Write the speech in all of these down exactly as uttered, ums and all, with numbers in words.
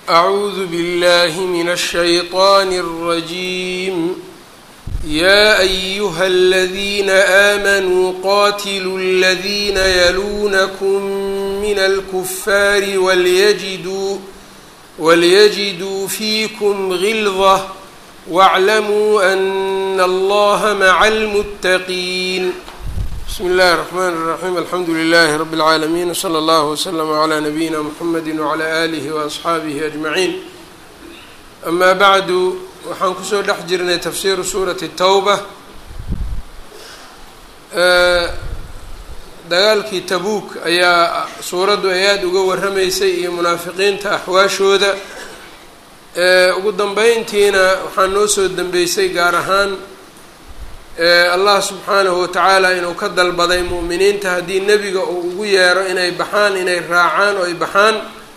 أعوذ بالله من الشيطان الرجيم يا أيها الذين آمنوا قاتلوا الذين يلونكم من الكفار وليجدوا وليجدوا فيكم غلظة واعلموا أن الله مع المتقين. بسم الله الرحمن الرحيم. الحمد لله رب العالمين، وصلى الله وسلم على نبينا محمد وعلى آله وأصحaabihi أجمعين. أما بعد, waxaan kusoo dhex jirnay tafsiiru suurati الtawba. dagaalkii tabuuk ayaa suuraddu ay aada uga warramaysay iyo munaafiqiinta axwaashooda. ugu dambeyntiina waxaa noo soo dambeysay gaar ahaan allah subxaanahu watacaala inuu ka dalbaday mu'miniinta haddii nebiga uu ugu yeero inay baxaan inay raacaan oo ay baxaan.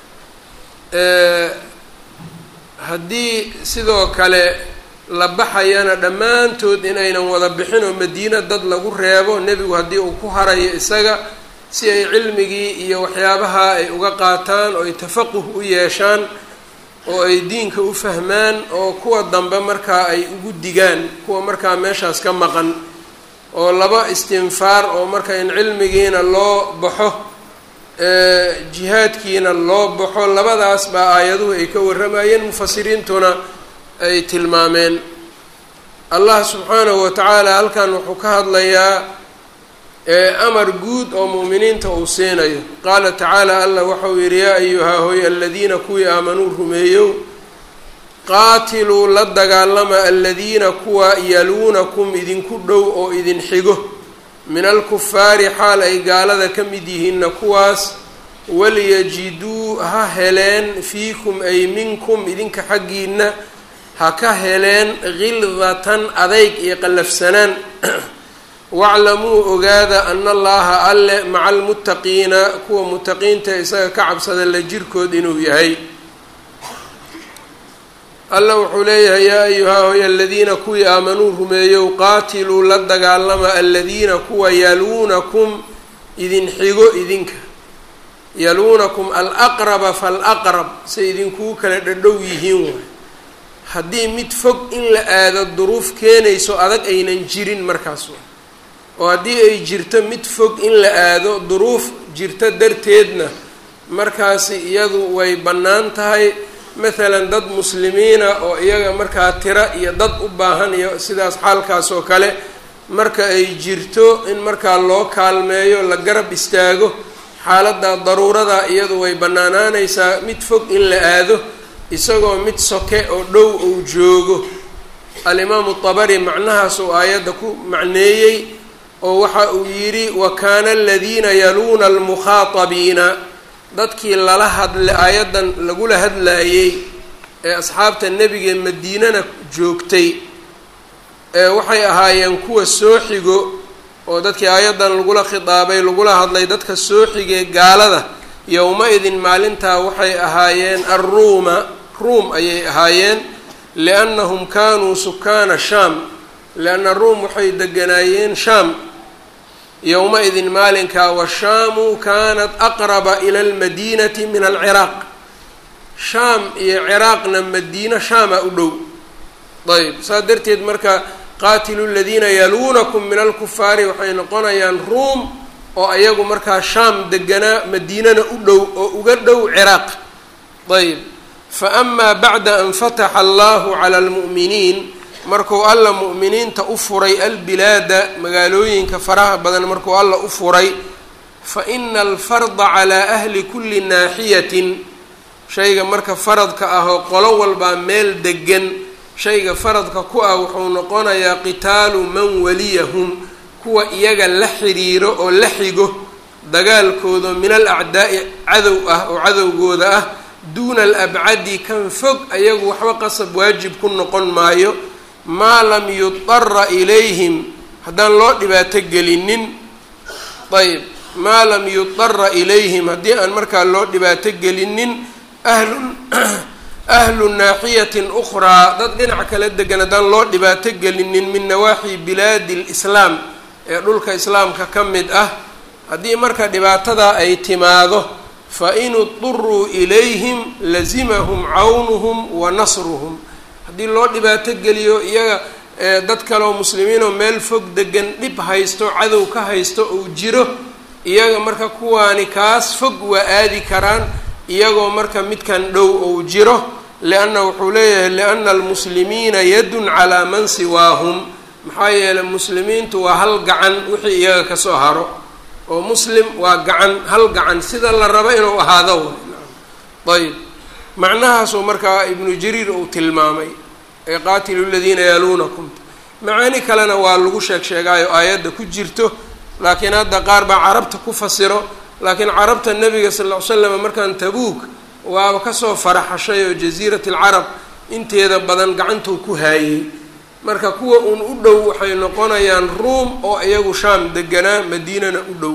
haddii sidoo kale la baxayana dhammaantood inaynan wada bixin oo madiina dad lagu reebo, nebigu haddii uu ku harayo isaga si ay cilmigii iyo waxyaabaha ay uga qaataan oo ay tafaquh u yeeshaan oo ay diinka u fahmaan, oo kuwa dambe markaa ay ugu digaan kuwa markaa meeshaas ka maqan, oo laba istinfaar oo marka in cilmigiina loo baxo jihaadkiina loo baxo, labadaas baa aayaduhu ay ka warramayeen, mufasiriintuna ay tilmaameen. allah subxaanahu watacaala halkan wuxuu ka hadlayaa amar guud oo mu'miniinta uu siinayo. qaala tacaala, allah waxau yidhi yaa ayuhaa hoy aladiina kuwii aamanuu rumeeyow, qaatiluu la dagaalama aladiina kuwa yaluunakum idinku dhow oo idin xigo, min alkufaari xaal ay gaalada ka mid yihiinna kuwaas, waliyajiduu ha heleen fiikum ay minkum idinka xaggiinna ha ka heleen khildatan adayg iyo qallafsanaan. waclamuu ogaada ana allaha alle maca almuttaqiina kuwa muttaqiinta isaga ka cabsada la jirkood inuu yahay. alla wuxuu leeyahay yaa ayuhaa hoy aladiina kuwii aamanuu rumeeyow, qaatiluu la dagaalama aladiina kuwa yaluunakum idin xigo idinka, yaluunakum alaqraba falaqrab, say idinkugu kala dhadhow yihiin waay. haddii mid fog in la aado duruuf keenayso adag aynan jirin markaas waay, oo haddii ay jirto mid fog in la aado duruuf jirto darteedna markaasi iyadu way bannaan tahay. maalan dad muslimiina oo iyaga markaa tira iyo dad u baahan iyo sidaas xaalkaas oo kale marka ay jirto in markaa loo kaalmeeyo la garab istaago, xaaladda daruurada iyadu way bannaanaanaysaa mid fog in la aado isagoo mid soke oo dhow uu joogo. alimaamu tabari macnahaas uu aayadda ku macneeyey oo waxa uu yidhi wa kaana aladiina yaluuna almukhaatabiina, dadkii lala hadla aayaddan lagula hadlaayey ee asxaabta nebiga madiinana joogtay ee waxay ahaayeen kuwa soo xigo, oo dadkii aayaddan lagula khitaabay lagula hadlay dadka soo xigee gaalada yowma-idin maalintaa waxay ahaayeen arruuma, ruum ayay ahaayeen, liannahum kaanuu sukaana shaam, lianna ruum waxay deganaayeen shaam yowma-idin maalinkaa, washaamu kaanat aqraba ila almadiinati min alciraaq, shaam iyo ciraaqna madiina shaama u dhow. ayb saas darteed marka qaatilu aladiina yaluunakum min alkufaari waxay noqonayaan ruum oo ayagu markaa shaam deganaa madiinana u dhow oo uga dhow ciraaq. ayb fa amaa bacda an fataxa allahu cala almu'miniin, markuu alla mu'miniinta u furay albilaada magaalooyinka faraha badan markuu alla u furay, fa ina alfarda calaa ahli kulli naaxiyatin, shayga marka faradka ah oo qolo walbaa meel degan shayga faradka ku ah wuxuu noqonayaa qitaalu man waliyahum, kuwa iyaga la xiriiro oo la xigo dagaalkooda min alacdaa'i cadow ah oo cadowgooda ah, duuna alabcadi kan fog ayagu waxba qasab waajib ku noqon maayo, maa lam yudara ilayhim haddaan loo dhibaato gelinin. ayb maa lam yudara ilayhim haddii aan markaa loo dhibaato gelinin ahlun ahlu naaxiyatin ukhraa, dad dhinac kala degan haddaan loo dhibaato gelinin min nawaaxi bilaadi lislaam, ee dhulka islaamka ka mid ah. haddii marka dhibaatadaa ay timaado fain iduruu ilayhim lazimahum cawnuhum wa nasruhum haddii loo dhibaato geliyo iyaga dad kaleoo muslimiin oo meel fog degan dhib haysto cadow ka haysto uu jiro iyaga marka kuwaani kaas fog waa aadi karaan iyagoo marka midkan dhow ou jiro lianna wuxuu leeyahay lianna almuslimiina yadun calaa man siwaahum maxaa yeelay muslimiintu waa hal gacan wixii iyaga kasoo haro oo muslim waa gacan hal gacan sida la rabo inuu ahaado ayb macnahaasuu markaa ibnu jariir uu tilmaamay ee qaatilu ladiina yaluunakum macaani kalena waa lagu sheeg sheegaayo aayadda ku jirto laakiin hadda qaar baa carabta ku fasiro laakiin carabta nabiga sal ll ly slam markaan tabuuk waaba kasoo faraxashay oo jasiirat alcarab inteeda badan gacantuu ku haayey marka kuwa uun u dhow waxay noqonayaan ruum oo iyagu shaam deganaa madiinana u dhow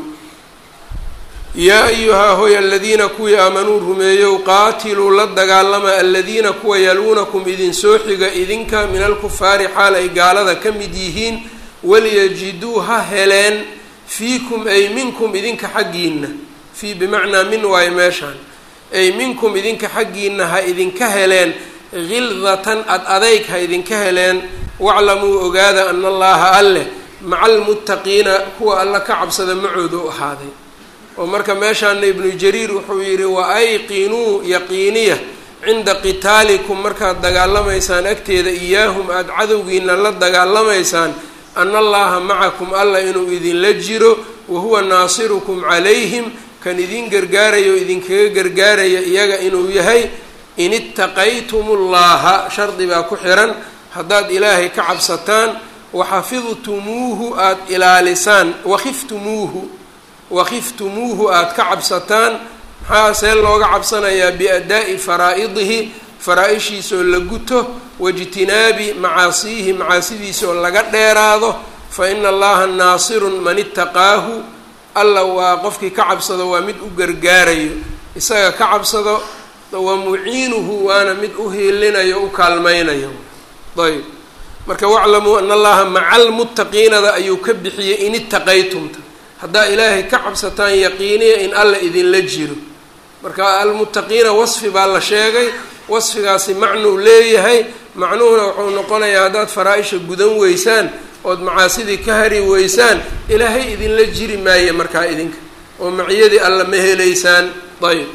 yaa ayuhaa hoy aladiina kuwii aamanuu rumeeyow qaatiluu la dagaalama aladiina kuwa yaluunakum idin soo xiga idinka min alkufaari xaal ay gaalada ka mid yihiin waliyajiduu ha heleen fiikum ay minkum idinka xaggiina fii bimacnaa min waayo meeshaan ay minkum idinka xaggiina ha idinka heleen gildatan ad adayg ha idinka heleen waclamuu ogaada ana allaha alleh maca almuttaqiina kuwa alla ka cabsada macooda u ahaaday oo marka meeshaana ibnu jariir wuxuu yidhi wa ayqinuu yaqiiniya cinda qitaalikum markaad dagaalamaysaan agteeda iyaahum aada cadowgiina la dagaalamaysaan ana allaha macakum alla inuu idinla jiro wahuwa naasirukum calayhim kan idin gargaarayo o idinkaga gargaaraya iyaga inuu yahay in itaqaytum ullaha shardi baa ku xiran haddaad ilaahay ka cabsataan waxafidtumuuhu aada ilaalisaan wakiftumuuhu wakiftumuuhu aada ka cabsataan maxaa see looga cabsanayaa biadaa'i faraa'idihi faraa-ishiisaoo la guto waijtinaabi macaasiihi macaasidiisa oo laga dheeraado fa ina allaha naasirun man itaqaahu alla waa qofkii ka cabsado waa mid u gargaarayo isaga ka cabsado wa muciinuhu waana mid u hiilinayo u kaalmaynayo ayb marka waclamuu ana allaha maca almuttaqiinada ayuu ka bixiyey in itaqaytumta haddaa ilaahay ka cabsataan yaqiiniya in alla idinla jiro marka almuttaqiina wasfi baa la sheegay wasfigaasi macnuu leeyahay macnuhuna wuxuu noqonayaa haddaad faraa-isha gudan weysaan ood macaasidii ka hari weysaan ilaahay idinla jiri maaye markaa idinka oo maciyadii alla ma helaysaan ayb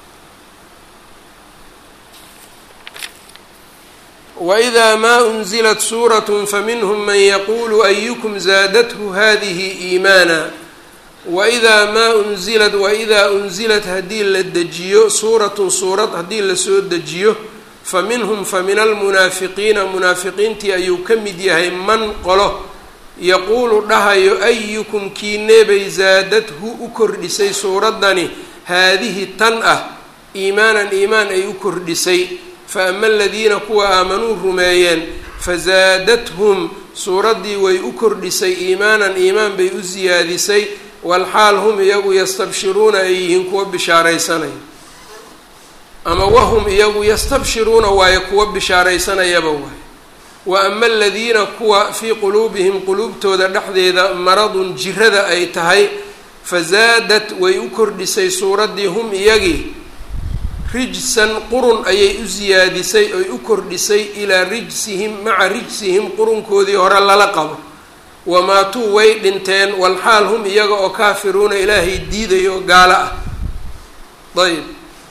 waidaa maa unzilat suuratun faminhum man yaquulu ayukum zaadathu hadihi iimaana waidaa maa unzilat waidaa unzilat haddii la dejiyo suuratun suurad haddii lasoo dejiyo fa minhum fa min almunaafiqiina munaafiqiintii ayuu ka mid yahay man qolo yaquulu dhahayo ayukum kiineebay zaadathu u kordhisay suuraddani haadihi tan ah iimaanan iimaan ay u kordhisay fa ama aladiina kuwa aamanuu rumeeyeen fazaadathum suuraddii way u kordhisay iimaanan iimaan bay u siyaadisay walxaal hum iyagu yastabshiruuna ay yihiin kuwa bishaaraysanaya ama wahum iyagu yastabshiruuna waayo kuwa bishaaraysanayaba waayo wa ama aladiina kuwa fii quluubihim quluubtooda dhexdeeda maradun jirada ay tahay fazaadat way u kordhisay suuraddii hum iyagii rijsan qurun ayay u siyaadisay oy u kordhisay ilaa rijsihim maca rijsihim qurunkoodii hore lala qabo wamaatuu way dhinteen walxaal hum iyaga oo kaafiruuna ilaahay diidayo gaalo ah ayb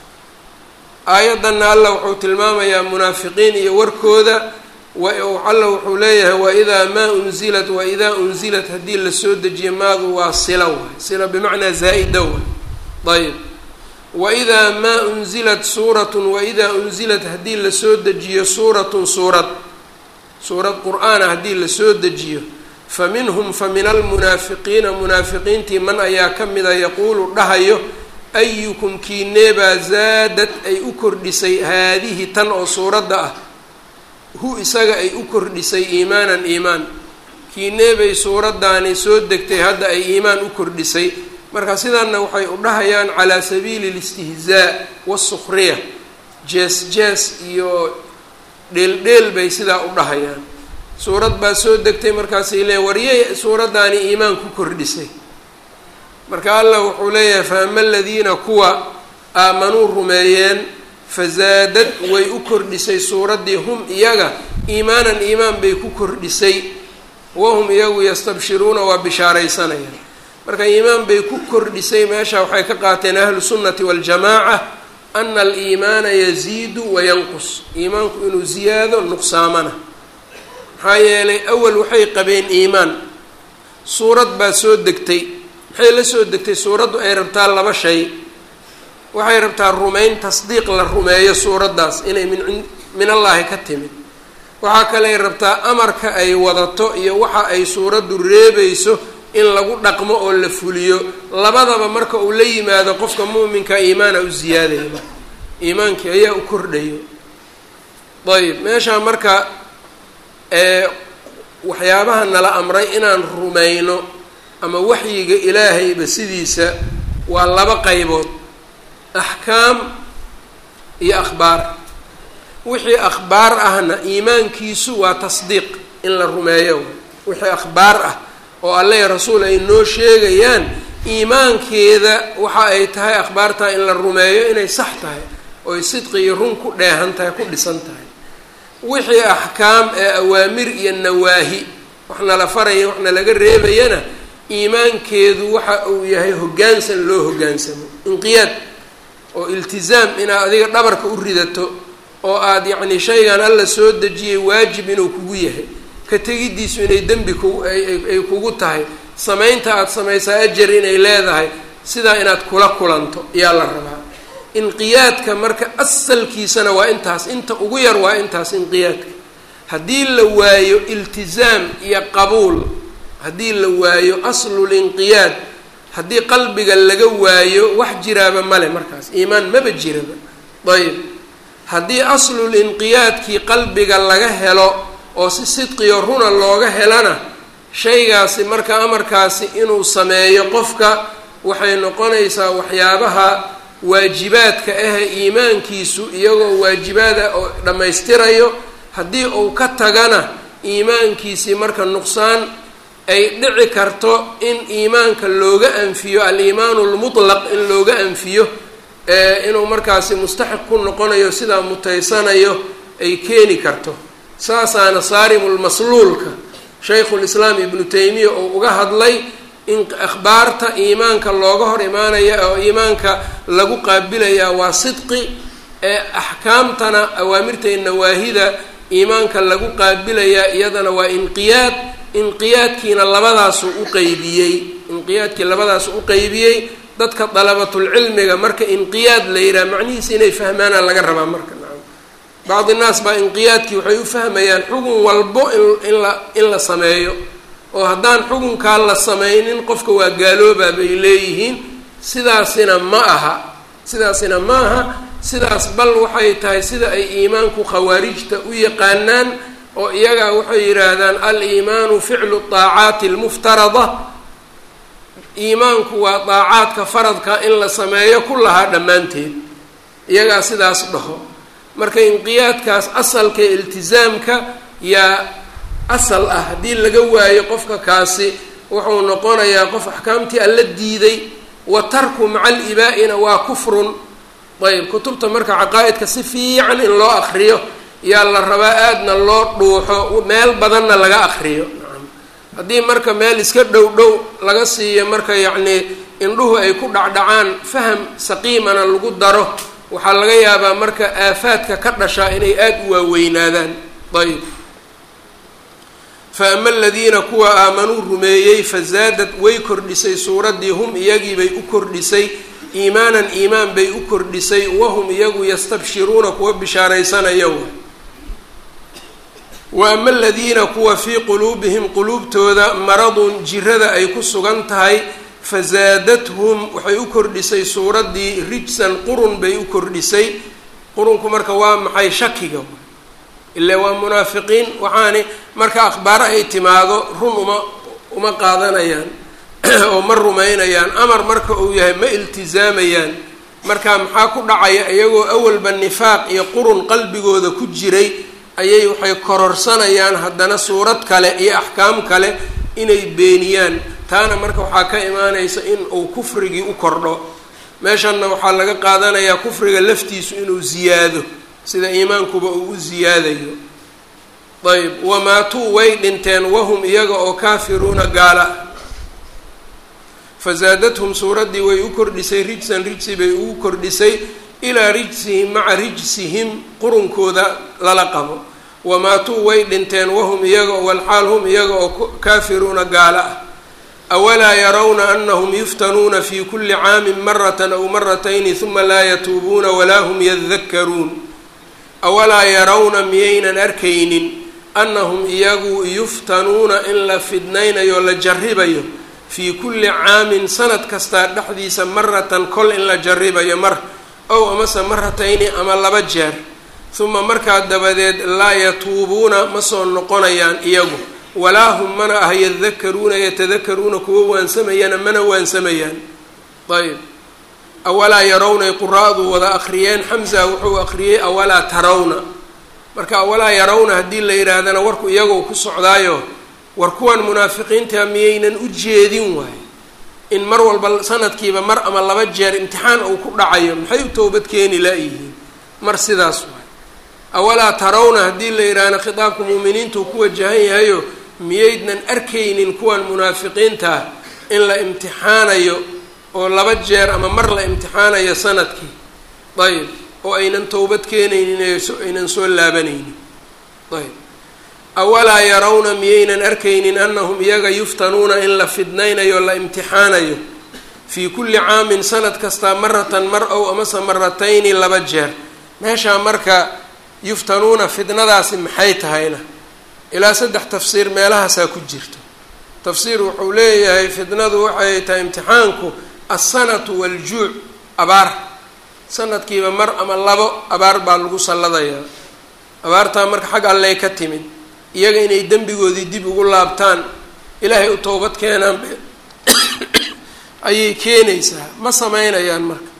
aayaddanna alla wuxuu tilmaamayaa munaafiqiin iyo warkooda alla wuxuu leeyahay waidaa maa unzilat waidaa unzilat haddii lasoo dejiyo maadu waa sila waay sila bimacnaa zaa-ida waay ayb waidaa maa unzilat suuratun waidaa unzilat haddii lasoo dejiyo suuratun suurad suurad qur-aana haddii lasoo dejiyo fa minhum fa min almunaafiqiina munaafiqiintii man ayaa ka mida yaquulu dhahayo ayukum kiineebaa zaadad ay u kordhisay haadihi tan oo suuradda ah hu isaga ay u kordhisay iimaanan iimaan kiineebay suuraddaani soo degtay hadda ay iimaan u kordhisay marka sidanna waxay u dhahayaan calaa sabiili listihzaa wasukriya jees jees iyo dheeldheel bay sidaa u dhahayaan suurad baa soo degtay markaasay leeyiin waryay suuraddaani iimaan ku kordhisay marka allah wuxuu leeyahay fa ama aladiina kuwa aamanuu rumeeyeen fazaadad way u kordhisay suuraddii hum iyaga iimaanan iimaan bay ku kordhisay wahum iyagu yastabshiruuna waa bishaaraysanayaan marka iimaan bay ku kordhisay meesha waxay ka qaateen ahlu sunnati waljamaaca ana aliimaana yaziidu wayanqus iimaanku inuu ziyaado nuqsaamana maxaa yeelay awal waxay qabeen iimaan suurad baa soo degtay maxay la soo degtay suuraddu ay rabtaa laba shay waxay rabtaa rumayn tasdiiq la rumeeyo suuraddaas inay min min allaahi ka timid waxaa kaley rabtaa amarka ay wadato iyo waxa ay suuraddu reebayso in lagu dhaqmo oo la fuliyo labadaba marka uu la yimaado qofka muuminka iimaana u ziyaadaya iimaankii ayaa u kordhayo ayb meeshaa marka ee waxyaabaha nala amray inaan rumayno ama waxyiga ilaahayba sidiisa waa laba qaybood axkaam iyo akhbaar wixii akhbaar ahna iimaankiisu waa tasdiiq in la rumeeyo wixii akhbaar ah oo alle iyo rasuul ay noo sheegayaan iimaankeeda waxa ay tahay akhbaartaa in la rumeeyo inay sax tahay ooy sidqi iyo run ku dheehan tahay ku dhisan tahay wixii axkaam ee awaamir iyo nawaahi waxna la faraya waxna laga reebayana iimaankeedu waxa uu yahay hoggaansan loo hoggaansamo inqiyaad oo iltizaam inaad adiga dhabarka u ridato oo aada yacni shaygan alla soo dejiyay waajib inuu kugu yahay ka tegiddiisu inay dembi ku ay kugu tahay samaynta aada samaysaa ajar inay leedahay sidaa inaad kula kulanto ayaa la rabaa inqiyaadka marka asalkiisana waa intaas inta ugu yar waa intaas inqiyaadka haddii la waayo iltizaam iyo qabuul haddii la waayo aslul inqiyaad haddii qalbiga laga waayo wax jiraaba male markaas iimaan maba jiraba ayb haddii aslul inqiyaadkii qalbiga laga helo oo si sidqiyo runa looga helana shaygaasi marka amarkaasi inuu sameeyo qofka waxay noqonaysaa waxyaabaha waajibaadka ahe iimaankiisu iyagoo waajibaada oo dhammaystirayo haddii uu ka tagana iimaankiisii marka nuqsaan ay dhici karto in iimaanka looga anfiyo al-iimaanu lmutlaq in looga anfiyo inuu markaasi mustaxiq ku noqonayo sidaa mutaysanayo ay keeni karto saasaana saarimulmasluulka shaykhulislaam ibnu taymiya oo uga hadlay in akhbaarta iimaanka looga hor imaanaya oo iimaanka lagu qaabilayaa waa sidqi ee axkaamtana awaamirta iyo nawaahida iimaanka lagu qaabilayaa iyadana waa inqiyaad inqiyaadkiina labadaasu u qeybiyey inqiyaadkii labadaasu u qeybiyey dadka dalabatulcilmiga marka inqiyaad la yidhaha macnihiisa inay fahmaana laga rabaa marka nacam bacdi naas baa inqiyaadkii waxay u fahmayaan xugun walbo in la in la sameeyo oo haddaan xukunkaa la sameynin qofka waa gaaloobaa bay leeyihiin sidaasina ma aha sidaasina ma aha sidaas bal waxay tahay sida ay iimaanku khawaarijta u yaqaanaan oo iyagaa waxay yidhaahdaan al-iimaanu ficlu daacaati almuftarada iimaanku waa daacaadka faradka in la sameeyo ku lahaa dhammaanteed iyagaa sidaas dhaho marka inqiyaadkaas asalka iltizaamka yaa asal ah haddii laga waayo qofka kaasi wuxuu noqonayaa qof axkaamtii alla diiday wa tarku maca alibaa-ina waa kufrun ayb kutubta marka caqaa'idka si fiican in loo akriyo yaa la rabaa aadna loo dhuuxo meel badanna laga akriyo haddii marka meel iska dhow dhow laga siiyo marka yacnii indhuhu ay ku dhacdhacaan faham saqiimana lagu daro waxaa laga yaabaa marka aafaadka ka dhashaa inay aada u waaweynaadaan ayb fa ama aladiina kuwa aamanuu rumeeyey fazaadad way kordhisay suuraddii hum iyagiibay u kordhisay iimaanan iimaan bay u kordhisay wahum iyagu yastabshiruuna kuwa bishaaraysanaya wa wa ama aladiina kuwa fii quluubihim quluubtooda maradun jirada ay ku sugan tahay fazaadathum waxay u kordhisay suuraddii rijsan qurun bay u kordhisay qurunku marka waa maxay shakiga ilaa waa munaafiqiin waxaani marka akhbaaro ay timaado run uma uma qaadanayaan oo ma rumaynayaan amar marka uu yahay ma iltizaamayaan marka maxaa ku dhacaya iyagoo awalba nifaaq iyo qurun qalbigooda ku jiray ayay waxay kororsanayaan haddana suurad kale iyo axkaam kale inay beeniyaan taana marka waxaa ka imaanaysa in uu kufrigii u kordho meeshanna waxaa laga qaadanayaa kufriga laftiisu inuu ziyaado sida iimaankuba uu u ziyaadayo. ayb wamaatuu way dhinteen wahum iyaga oo kaafiruuna gaala fazaadathum suuraddii way u kordhisay rijsan rijsi bay ugu kordhisay ilaa rijsihim maca rijsihim qurunkooda lala qabo. wamaatuu way dhinteen wahum iyaga oo walxaal hum iyaga oo kaafiruuna gaala ah. awalaa yarawna anahum yuftanuuna fi kuli caamin maratan aw maratayni huma laa yatuubuuna walaa hum yadakkaruun. awalaa yarawna miyaynan arkaynin annahum iyagu yuftanuuna in la fidnaynayo la jarribayo fii kulli caamin sanad kastaa dhexdiisa maratan kol in la jarribayo mar ow amase maratayni ama laba jeer huma markaa dabadeed laa yatuubuuna ma soo noqonayaan iyagu walaa hum mana ah yadakaruuna yatadakaruuna kuwa waansamayana mana waansamayaan. ayb awalaa yarawna quraa'du wada akhriyeen xamza wuxuu akhriyey awalaa tarawna marka awalaa yarawna haddii la yidhaahdana warku iyagoo ku socdaayo war kuwan munaafiqiinta miyaynan u jeedin waayo in mar walba sanadkiiba mar ama laba jeer imtixaan uu ku dhacayo maxay u toobad keeni laayihiin mar sidaas waayo. awalaa tarawna haddii la yidhaahna khitaabka muuminiintuu ku wajahan yahayo miyaydnan arkaynin kuwan munaafiqiinta in la imtixaanayo oo laba jeer ama mar la imtixaanayo sanadkii. ayb oo aynan towbad keenaynin aynan soo laabanaynin. ayb awalaa yarawna miyaynan arkaynin annahum iyaga yuftanuuna in la fidnaynayo la imtixaanayo fii kulli caamin sanad kastaa maratan mar ow amase maratayni laba jeer. meeshaa marka yuftanuuna fidnadaasi maxay tahayna ilaa saddex tafsiir meelahaasaa ku jirto. tafsiir wuxuu leeyahay fidnadu waxay tahay imtixaanku alsanatu waljuuc abaar sanadkiiba mar ama labo abaar baa lagu salladayaa. abaartaa marka xag alley ka timid iyaga inay dembigoodii dib ugu laabtaan ilaahay u toobad keenaan ayay keenaysaa ma sameynayaan marka.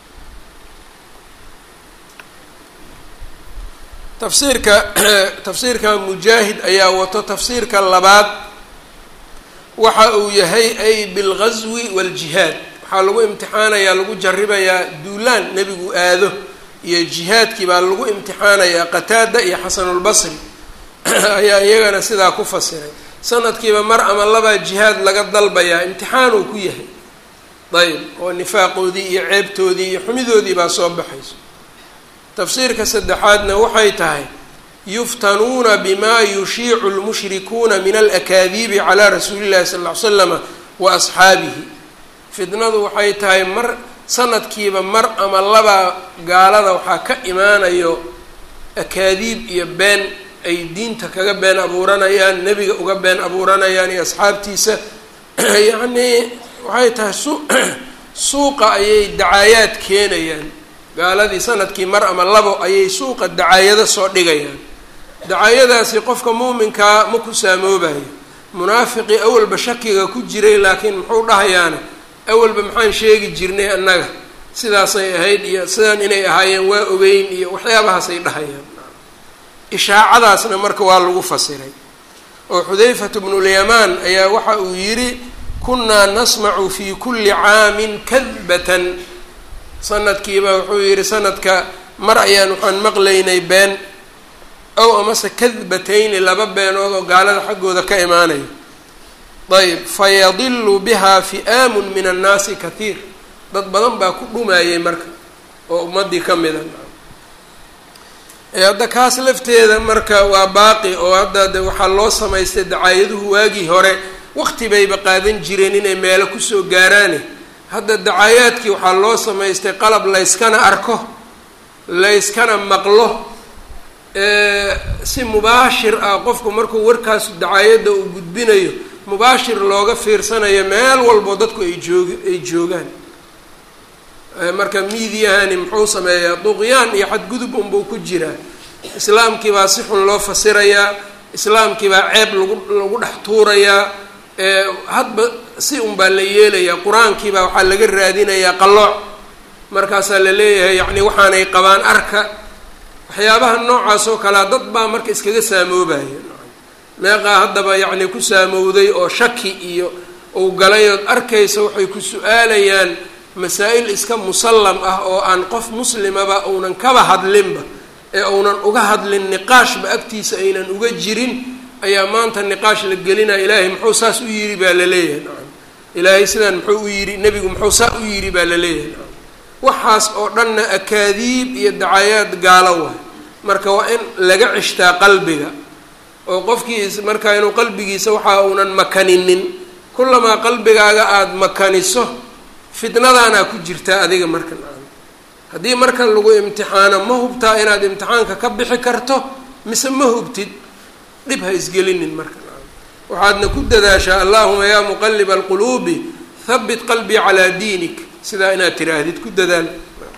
tafsiirka tafsiirka mujaahid ayaa wato tafsiirka labaad waxa uu yahay ay bilghaswi waljihaad waxaa lagu imtixaanayaa lagu jarribayaa duulaan nebigu aado iyo jihaadkii baa lagu imtixaanayaa. qataada iyo xasanulbasri ayaa iyagana sidaa ku fasiray sanadkiiba mar ama labaa jihaad laga dalbayaa imtixaan uu ku yahay. ayb oo nifaaqoodii iyo ceebtoodii iyo xumidoodii baa soo baxayso. tafsiirka saddexaadna waxay tahay yuftanuuna bima yushiicu lmushrikuuna min alakaadiibi calaa rasuuli llahi sala ll ly slama wa asxaabihi. fitnadu waxay tahay mar sanadkiiba mar ama laba gaalada waxaa ka imaanayo akaadiib iyo been ay diinta kaga been abuuranayaan nebiga uga been abuuranayaan iyo asxaabtiisa. yacnii waxay tahay su suuqa ayay dacaayaad keenayaan gaaladii sanadkii mar ama labo ayay suuqa dacaayado soo dhigayaan. dacaayadaasi qofka muuminkaa ma ku saamoobayo. munaafiqii awalba shakiga ku jiray laakiin muxuu dhahayaana awalba maxaan sheegi jirnay annaga sidaasay ahayd iyo sidaan inay ahaayeen waa ogeyn iyo waxyaabahaasay dhahayaan. ishaacadaasna marka waa lagu fasiray oo xudayfatu bnulyamaan ayaa waxa uu yidhi kunnaa nasmacu fii kulli caamin kadbatan. sanadkiiba wuxuu yidhi sanadka mar ayaan waxaan maqlaynay been ow amase kadbatayni laba beenood oo gaalada xaggooda ka imaanayo. ayb fayadilu bihaa fi'aamun min annaasi kathiir dad badan baa ku dhumayay marka oo ummaddii ka mida. hadda kaas lafteeda marka waa baaqi oo hadda de waxaa loo samaystay dacaayaduhu waagii hore waqti bayba qaadan jireen inay meelo kusoo gaaraane hadda dacaayaadkii waxaa loo samaystay qalab layskana arko layskana maqlo si mubaashir ah qofku markuu warkaas dacaayadda uu gudbinayo mubaashir looga fiirsanayo meel walbo dadku ay joog ay joogaan. marka miidiyahani muxuu sameeyaa duqyaan iyo xadgudub unbuu ku jiraa. islaamkii baa si xun loo fasirayaa, islaamkii baa ceeb lagu lagu dhex tuurayaa, hadba si un baa la yeelayaa. qur-aankii baa waxaa laga raadinayaa qallooc markaasaa la leeyahay yacni waxaanay qabaan arka waxyaabaha noocaas oo kalea dad baa marka iskaga saamoobaya. meeqaa haddaba yacni ku saamowday oo shaki iyo uu galay ood arkaysa waxay ku su-aalayaan masaa'il iska musallam ah oo aan qof muslimaba uunan kaba hadlinba ee uunan uga hadlin niqaashba agtiisa aynan uga jirin ayaa maanta niqaash la gelinaya. ilaahay muxuu saas u yidhi baa la leeyahay nacam, ilaahay sidaan muxuu u yidhi, nebigu muxuu saa u yidhi baa la leeyahay nacam. waxaas oo dhanna akaadiib iyo dacayaad gaalo waay. marka waa in laga cishtaa qalbiga oo qofkiis markaa inuu qalbigiisa waxa uunan makaninin. kullamaa qalbigaaga aada makaniso fitnadaanaa ku jirtaa adiga marka nacam. haddii marka lagu imtixaano ma hubtaa inaad imtixaanka ka bixi karto mise ma hubtid, dhib ha isgelinin marka nacam. waxaadna ku dadaashaa allahuma yaa muqaliba alquluubi habit qalbii calaa diinik, sidaa inaad tiraahdid ku dadaal.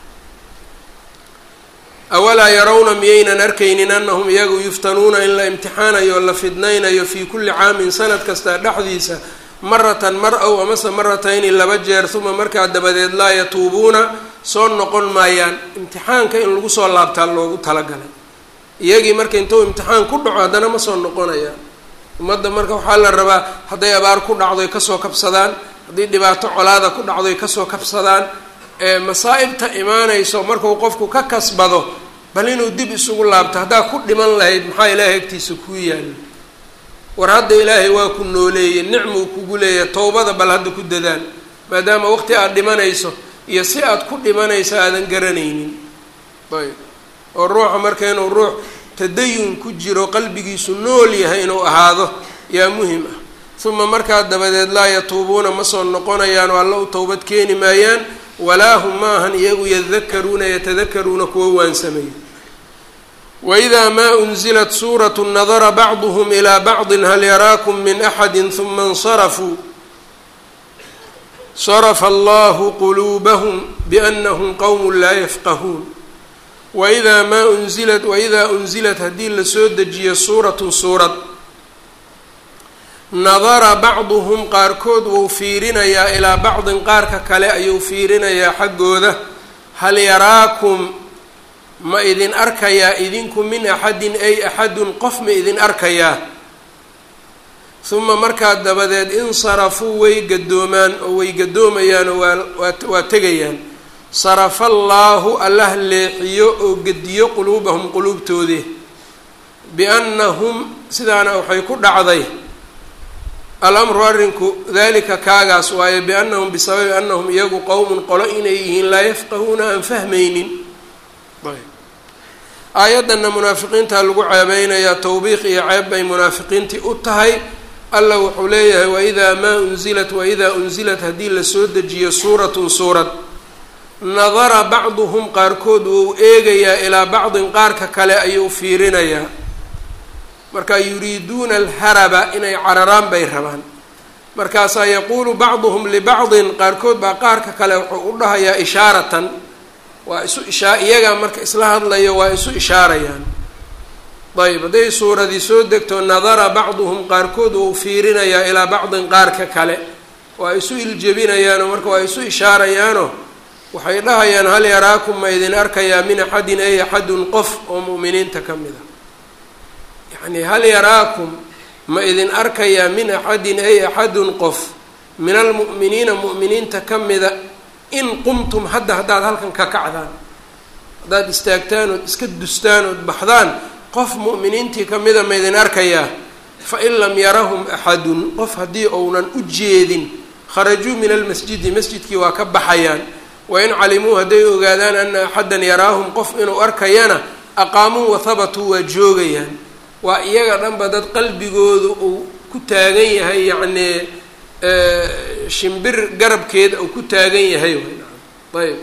awalaa yarawna miyaynan arkaynin annahum iyagu yuftanuuna in la imtixaanayo o la fidnaynayo fii kulli caamin sanad kasta dhexdiisa maratan mar ow amase maratayni laba jeer, uma markaa dabadeed laa yatuubuuna soo noqon maayaan. imtixaanka in lagu soo laabtaa loogu talagalay. iyagii marka intuu imtixaan ku dhaco haddana ma soo noqonayaan. ummadda marka waxaa la rabaa hadday abaar ku dhacdo ay kasoo kabsadaan, haddii dhibaato colaada ku dhacdo ay kasoo kabsadaan. ee masaa'ibta imaanayso markuu qofku ka kasbado bal inuu dib isugu laabto. haddaa ku dhiman lahayd maxaa ilaahay agtiisa kuu yaalla? war hadda ilaahay waa ku nooleeyey, nicmuu kugu leeyahay, towbada bal hadda ku dadaal, maadaama waqti aada dhimanayso iyo si aada ku dhimanayso aadan garanaynin. ayb oo ruuxa marka inuu ruux tadayun ku jiro qalbigiisu nool yahay inuu ahaado yaa muhim ah. uma markaa dabadeed laa yatuubuuna ma soo noqonayaan oo alla u towbad keeni maayaan. walaa hum maahan iyagu yadakaruuna yatadakaruuna kuwa waansameeya. waidaa maa unzilat suuratu nadara bacduhum ilaa bacdin hal yaraakum min axadi huma insarafuu sarafa allahu quluubahum biannahum qowmun laa yafqahuun. waidaa maa unzilat waidaa unzilat haddii lasoo dejiyo suuratun suurad, nadara bacduhum qaarkood wuu fiirinayaa ilaa bacdin qaarka kale ayuu fiirinayaa xaggooda. hal yaraakum ma idin arkayaa idinku min axadin ay axadun qof ma idin arkayaa. uma markaa dabadeed insarafuu way gadoomaan oo way gadoomayaan oo waa waa tegayaan. sarafa allaahu allah leexiyo oo gediyo quluubahum quluubtoodii. biannahum sidaana waxay ku dhacday alamru arrinku dalika kaagaas waaye biannahum bisababi annahum iyagu qowmun qolo inay yihiin laa yafqahuuna aan fahmaynin. aayaddanna munaafiqiintaa lagu ceebeynayaa, tawbiiq iyo ceeb bay munaafiqiintii u tahay. alla wuxuu leeyahay waidaa maa unzilat waidaa unzilat haddii lasoo dejiyo suuratun suurad, nadara bacduhum qaarkood wuu eegayaa ilaa bacdin qaarka kale ayuu fiirinayaa. marka yuriiduuna alharaba inay cararaan bay rabaan. markaasaa yaquulu bacduhum libacdin, qaarkood baa qaarka kale wuxuu u dhahayaa ishaaratan, waa isu ishaa iyagaa marka isla hadlayo waa isu ishaarayaan. ayb hadday suuradii soo degto nadara bacduhum qaarkood wuu fiirinayaa ilaa bacdin qaarka kale, waa isu iljebinayaanoo marka waa isu ishaarayaanoo waxay dhahayaan hal yaraakum ma idin arkayaa min axadin ay axadun qof oo mu'miniinta ka mid a. yacni hal yaraakum ma idin arkayaa min axadin ay axadun qof min almu'miniina mu'miniinta ka mida in qumtum hadda haddaad halkan ka kacdaan, haddaad istaagtaan ood iska dustaan ood baxdaan, qof mu'miniintii ka mida ma idin arkayaa. fain lam yarahum axadun, qof haddii ounan u jeedin, kharajuu min almasjidi masjidkii waa ka baxayaan. wain calimuu hadday ogaadaan ana axadan yaraahum qof inuu arkayana aqaamuu wahabatuu waa joogayaan. waa iyaga dhanba dad qalbigoodu uu ku taagan yahay, yacnii shimbir garabkeeda uu ku taagan yahay. ayb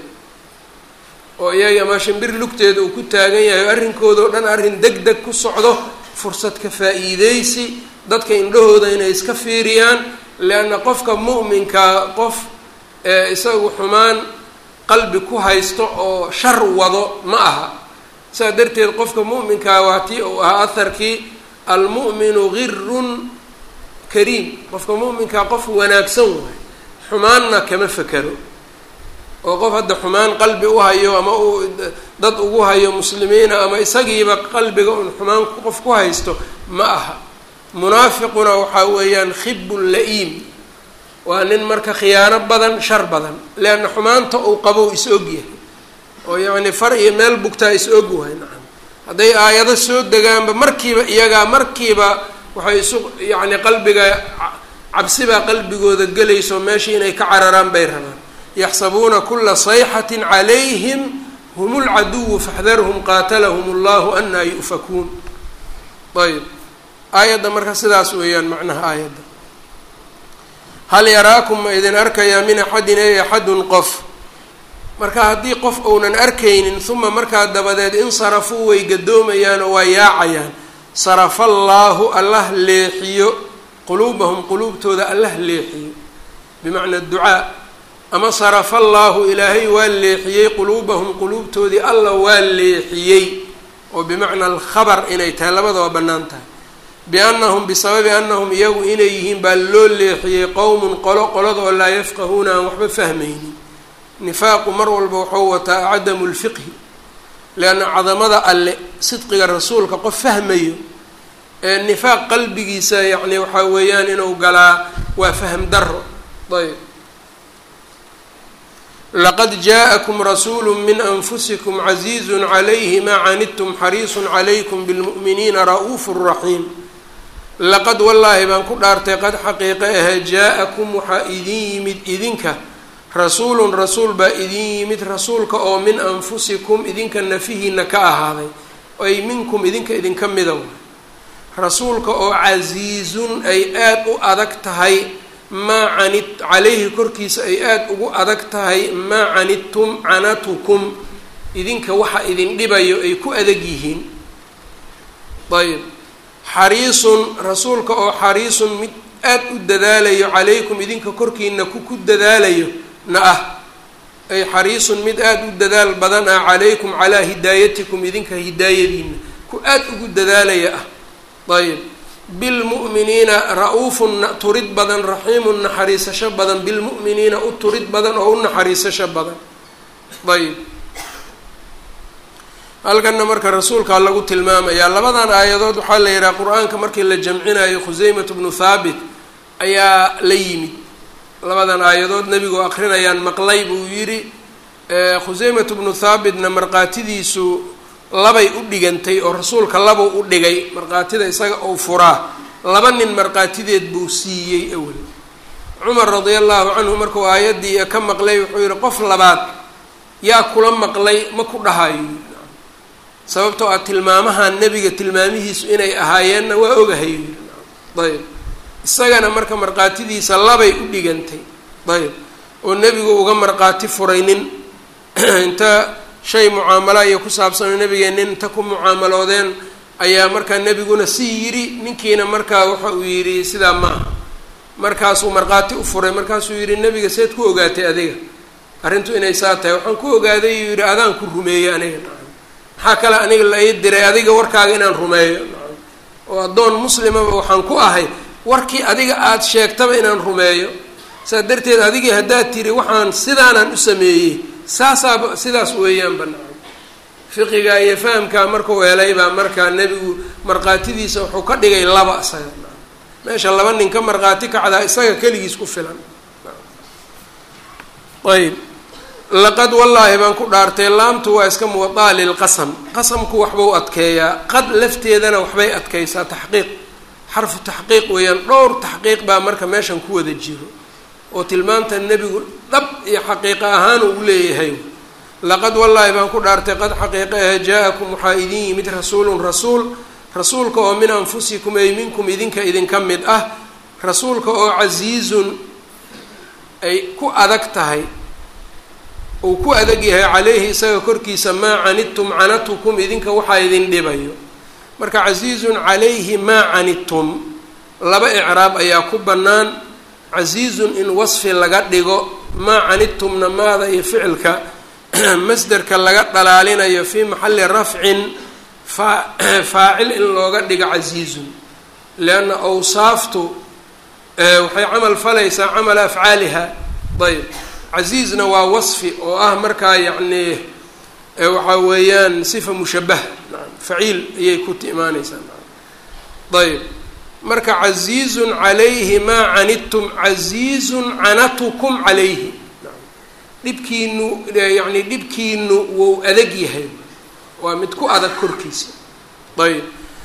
oo iyaga ama shimbir lugteeda uu ku taagan yahay, arrinkoodao dhan arrin deg deg ku socdo, fursad ka faa'iideysi, dadka indhahooda inay iska fiiriyaan. leanna qofka mu'minkaa qof isagu xumaan qalbi ku haysto oo shar wado ma aha. saa darteed qofka mu'minkaa waa tii uu ahaa aharkii almu'minu girun kariim. qofka mu'minkaa qof wanaagsan waay, xumaanna kama fekero. oo qof hadda xumaan qalbi u hayo ama uu dad ugu hayo muslimiina ama isagiiba qalbiga un xumaan qof ku haysto ma aha. munaafiquna waxaa weeyaan khibun la-iim, waa nin marka khiyaano badan shar badan leanna xumaanta uu qabo is ogyahay oo yacni far iyo meel bugtaa is og wahay nacam hadday aayado soo degaanba markiiba iyagaa markiiba waxay isu yacni qalbiga cabsibaa qalbigooda gelayso meeshii inay ka cararaan bay rabaan yaxsabuuna kula sayxatin calayhim hum lcaduwu faxdarhum qaatalahum allahu anaa yu'fakuun ayb aayadda marka sidaas weeyaan macnaha aayadda hal yaraakum ma idin arkayaa min axadin ey axadun qof marka haddii qof ounan arkaynin uma markaa dabadeed insarafuu way gadoomayaan oo waa yaacayaan sarafa allaahu allah leexiyo quluubahum quluubtooda allah leexiyo bimacna ducaa ama sarafa allaahu ilaahay waa leexiyey quluubahum quluubtoodii alla waa leexiyey oo bimacna alkhabar inay tahay labadaba bannaan tahay biannahum bisababi annahum iyagu inay yihiin baa loo leexiyey qowmun qolo qoladoo laa yafqahuuna aan waxba fahmaynin nifaaqu mar walba wuxuu wataa cadamu lfiqhi leanna cadamada alle sidqiga rasuulka qof fahmayo ee nifaaq qalbigiisa yacni waxaa weeyaan inuu galaa waa fahm daro ayb laqad jaaءakum rasuulu min anfusikum caziizun calayhi maa canidtum xariisun calaykum bilmu'miniina ra'uufu raxiim laqad wallaahi baan ku dhaartay qad xaqiiqe ahe jaa-akum waxaa idin yimid idinka rasuulun rasuul baa idin yimid rasuulka oo min anfusikum idinka nafihiina ka ahaaday ay minkum idinka idinka mida waay rasuulka oo casiizun ay aada u adag tahay maa canid calayhi korkiisa ay aada ugu adag tahay maa canidtum canatukum idinka waxa idin dhibayo ay ku adag yihiin ayb xariisun rasuulka oo xariisun mid aada u dadaalayo calaykum idinka korkiina ku ku dadaalayo na ah ay xariisun mid aada u dadaal badan ah calaykum calaa hidaayatikum idinka hidaayadiina ku aada ugu dadaalaya ah ayb bilmu'miniina ra-uufun turid badan raxiimun naxariisasho badan bilmu'miniina u turid badan oo u naxariisasho badan ayb halkanna marka rasuulkaa lagu tilmaamayaa labadan aayadood waxaa la yidhaha qur-aanka markii la jamcinayo khuseymat bnu thaabit ayaa la yimid labadan aayadood nebigoo akrinayaan maqlay buu yidhi khuseymat bnu thaabitna markhaatidiisu labay u dhigantay oo rasuulka labuu u dhigay markhaatida isaga ou furaa laba nin markhaatideed buu siiyey awel cumar radia allahu canhu markuu aayaddii ka maqlay wuxuu yihi qof labaad yaa kula maqlay ma ku dhahayo sababtoo ah tilmaamaha nebiga tilmaamihiisu inay ahaayeenna waa ogahay ayb isagana marka markhaatidiisa labay u dhigantay ayb oo nebigu uga markhaati furay nin inta shay mucaamala iyo ku saabsanoo nebigeenna inta ku mucaamaloodeen ayaa markaa nebiguna sii yidhi ninkiina markaa waxa uu yidhi sidaa ma aha markaasuu markhaati u furay markaasuu yidhi nebiga seed ku ogaatay adiga arrintu inay saa tahay waxaan ku ogaaday uu yidhi adaan ku rumeeyey aniga maxaa kale aniga la ii diray adiga warkaaga inaan rumeeyo oo addoon muslimaba waxaan ku ahay warkii adiga aada sheegtaba inaan rumeeyo saa darteed adigii haddaad tiri waxaan sidaanaan u sameeyey saasaaba sidaas weeyaan banaan fiqiga iyo fahamkaa markuu helay baa markaa nebigu markhaatidiisa wuxuu ka dhigay laba isaga meesha laba nin ka markhaati kacdaa isaga keligiis ku filan ayb laqad wallaahi baan ku dhaartay laamtu waa iska muwadaa lilqasam qasamku waxbau adkeeyaa qad lafteedana waxbay adkeysaa taxqiiq xarfu taxqiiq weeyaan dhowr taxqiiq baa marka meeshan ku wada jiro oo tilmaamta nebigu dhab iyo xaqiiqa ahaan uu leeyahay laqad wallaahi baan ku dhaartay qad xaqiiqa ahe jaa-akum waxaa idin yimid rasuulun rasuul rasuulka oo min anfusikum ay minkum idinka idinka mid ah rasuulka oo casiizun ay ku adag tahay uu ku adag yahay calayhi isaga korkiisa maa canidtum canatukum idinka waxaa idin dhibayo marka casiizun calayhi maa canidtum laba icraab ayaa ku bannaan casiizun in wasfi laga dhigo maa canidtumna maada iyo ficilka masderka laga dhalaalinayo fii maxalli rafcin faa faacil in looga dhigo casiizun lianna awsaaftu waxay camal falaysaa camala afcaaliha ayb casiizna waa wasfi oo ah markaa yacni waxaa weeyaan sifa mushabaha faciil ayay ku imaaneysaa ayb marka casiizun calayhi maa canidtum casiizun canatukum calayhi dhibkiinu yacni dhibkiinu wou adag yahay waa mid ku adag korkiisa. ayb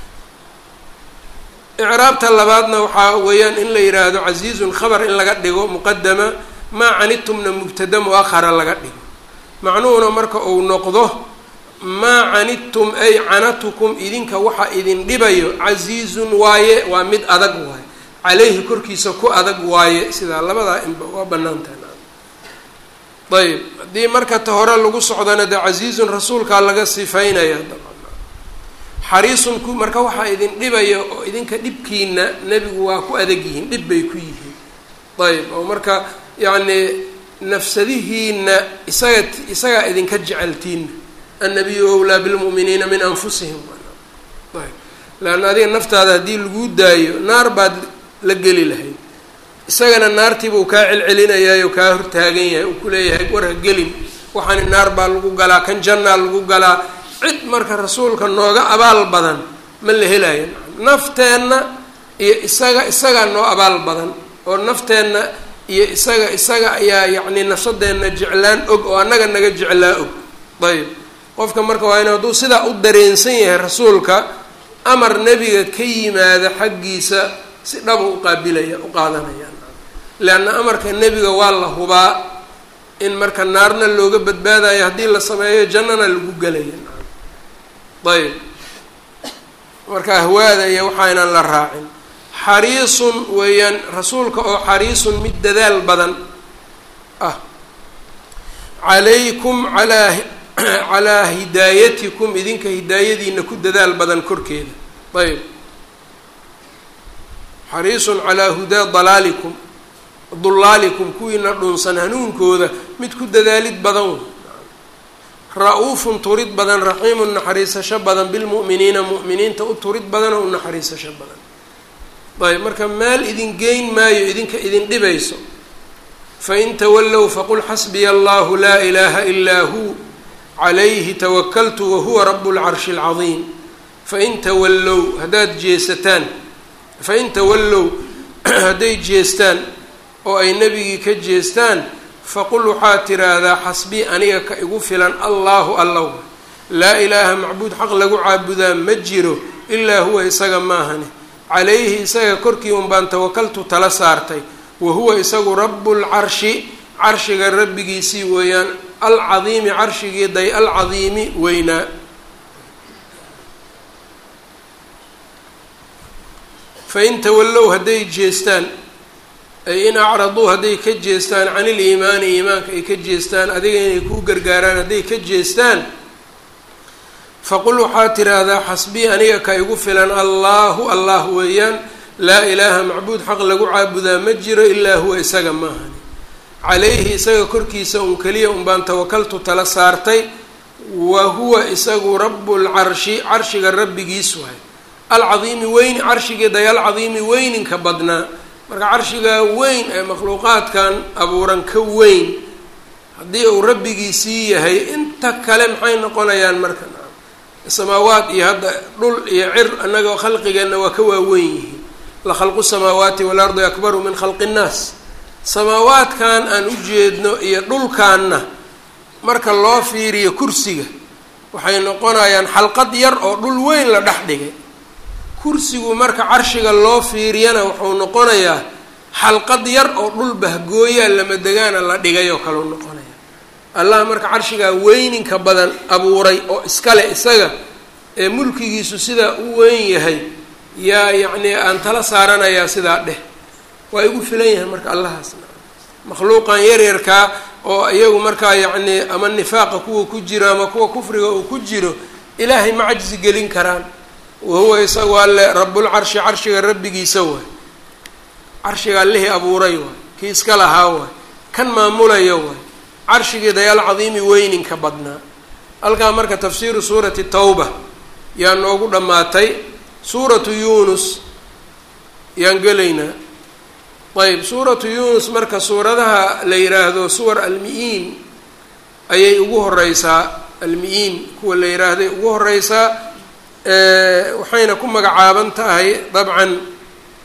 icraabta labaadna waxaa weeyaan in la yidhaahdo casiizun khabar in laga dhigo muqadama maa canidtumna mubtada muakhara laga dhigo macnuhuna marka uu noqdo maa canidtum ay canatukum idinka waxa idin dhibayo casiizun waaye waa mid adag waaye calayhi korkiisa ku adag waaye sidaa labadaa inba waa banaantaha. ayb haddii marka ta hore lagu socdana dee casiizun rasuulkaa laga sifaynaya xariisun ku marka waxaa idin dhibaya oo idinka dhibkiina nebigu waa ku adag yihiin dhib bay ku yihiin. ayb oo marka yacni nafsadihiina isaga isagaa idinka jeceltiina annabiyu awlaa bilmu'miniina min anfusihim. ayb leanna adiga naftaada haddii laguu daayo naar baad la geli lahayd isagana naartiibuu kaa celcelinayaayo kaa hortaagan yahay uu ku leeyahay war ha gelin waxaani naar baa lagu galaa kan jannaa lagu galaa cid marka rasuulka nooga abaal badan ma la helayo nafteenna iyo isaga isagaa noo abaal badan oo nafteenna iyo isaga isaga ayaa yacni nafsadeenna jeclaan og oo annaga naga jeclaa og. ayb qofka marka waa inu hadduu sidaa u dareensan yahay rasuulka amar nebiga ka yimaada xaggiisa si dhaba u qaabilaya u qaadanayaan leanna amarka nebiga waa la hubaa in marka naarna looga badbaadayo haddii la sameeyo jannana lagu gelaya. ayb marka ahwaada iyo waxaynan la raacin. xariisun weeyaan rasuulka oo xariisun mid dadaal badan ah calaykum alaa calaa hidaayatikum idinka hidaayadiina ku dadaal badan korkeeda. ayb xariisun calaa hudaa dalaalikum dulaalikum kuwiina dhunsan hanuunkooda mid ku dadaalid badan ra-uufun turid badan raxiimun naxariisasho badan bilmu'miniina mu'miniinta u turid badan oo u naxariisasho badan. ayb marka meel idin geyn maayo idinka idin dhibayso fain tawallow faqul xasbiya allahu laa ilaaha ilaa huu calayhi tawakaltu wahuwa rabu lcarshi alcadiim. fain tawallow haddaad jeesataan fain tawallow hadday jeestaan oo ay nebigii ka jeestaan faqul waxaad tiraahdaa xasbii aniga ka igu filan allaahu allow laa ilaaha macbuud xaq lagu caabudaa ma jiro ilaa huwa isaga maahane calayhi isaga korkii un baan tawakaltu tala saartay wa huwa isagu rabbulcarshi carshiga rabbigiisii weeyaan alcadiimi carshigii day alcadiimi weynaa. fain tawallow hadday jeestaan ay in acraduu hadday ka jeestaan can iliimaani iimaanka ay ka jeestaan adiga inay kuu gargaaraan hadday ka jeestaan faqul waxaad tiraahdaa xasbii aniga ka igu filan allaahu allah weeyaan laa ilaaha macbuud xaq lagu caabudaa ma jiro ilaa huwa isaga maahani calayhi isaga korkiisa un keliya un baan tawakaltu tala saartay wa huwa isagu rabbulcarshi carshiga rabbigiis waay alcadiimi weyn carshigii day alcadiimi weyninka badnaa marka carshigaa weyn ee makhluuqaadkan abuuran ka weyn haddii uu rabbigiisii yahay inta kale maxay noqonayaan marka samaawaat iyo hadda dhul iyo cir annaga khalqigeenna waa ka waaweyn yihiin la khalqu samaawaati waalardi akbaru min khalqi nnaas samaawaadkan aan u jeedno iyo dhulkaanna marka loo fiiriyo kursiga waxay noqonayaan xalqad yar oo dhul weyn la dhex dhigay kursigu marka carshiga loo fiiriyana wuxuu noqonayaa xalqad yar oo dhul bahgooyaa lama degaana la dhigay oo kaleu noqonaya allah marka carshigaa weyninka badan abuuray oo iskale isaga ee mulkigiisu sidaa u weyn yahay yaa yacnii aan tala saaranayaa sidaa dheh waa igu filan yahay marka allahaasna makhluuqan yaryarkaa oo iyagu markaa yacnii ama nifaaqa kuwa ku jiro ama kuwa kufriga uu ku jiro ilaahay ma cajsi gelin karaan wahuwa isagu alle rabbulcarshi carshiga rabbigiisa waay carshiga allihii abuuray waay kii iska lahaa waay kan maamulaya waay carshigii dayaal cadiimi weyninka badnaa. halkaa marka tafsiiru suurati tawba yaa noogu dhammaatay. suuratu yuunus yaan gelaynaa. ayb suuratu yuunus marka suuradaha la yidhaahdo suwar almi-iin ayay ugu horeysaa almi-iin kuwa la yidhaahday ugu horeysaa waxayna ku magacaaban tahay dabcan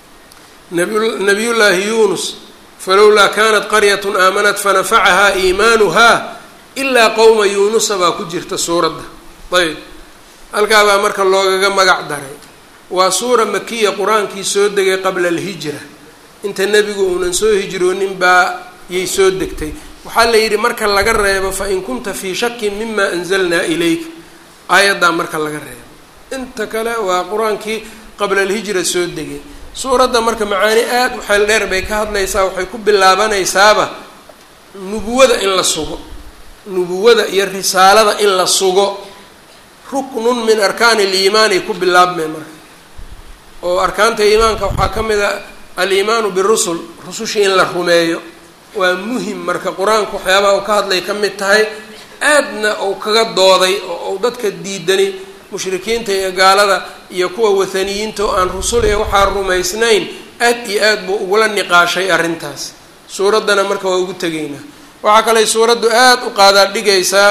nabiyullaahi yuunus falowlaa kanat qaryatun aamanat fanafacahaa iimaanuhaa ilaa qowma yuunusa baa ku jirta suuradda. ayb halkaabaa marka loogaga magac daray. waa suura makiya, qur-aankii soo degay qabla alhijra, inta nebigu uunan soo hijroonin baa yay soo degtay. waxaa la yidhi marka laga reebo fain kunta fii shakin mima anzalnaa ilayka, aayaddaa marka laga reebo, inta kale waa qur-aankii qabla alhijra soo degay. suuradda marka macaani aada u xeel dheer bay ka hadlaysaa. waxay ku bilaabanaysaaba nubuwada in la sugo, nubuwada iyo risaalada in la sugo. ruknun min arkaani aliimaanay ku bilaabmeen marka, oo arkaanta iimaanka waxaa ka mid a aliimaanu birusul, rusushii in la rumeeyo. waa muhim marka qur-aanku waxyaabaha uu ka hadlay ka mid tahay, aadna uu kaga dooday oo uu dadka diidani mushrikiinta iyo gaalada iyo kuwa wathaniyiinta oo aan rusul ee waxaa rumaysnayn aad iyo aad buu ugula niqaashay arrintaas. suuraddana marka waa ugu tegaynaa. waxaa kaley suuraddu aada u qaadaa dhigaysaa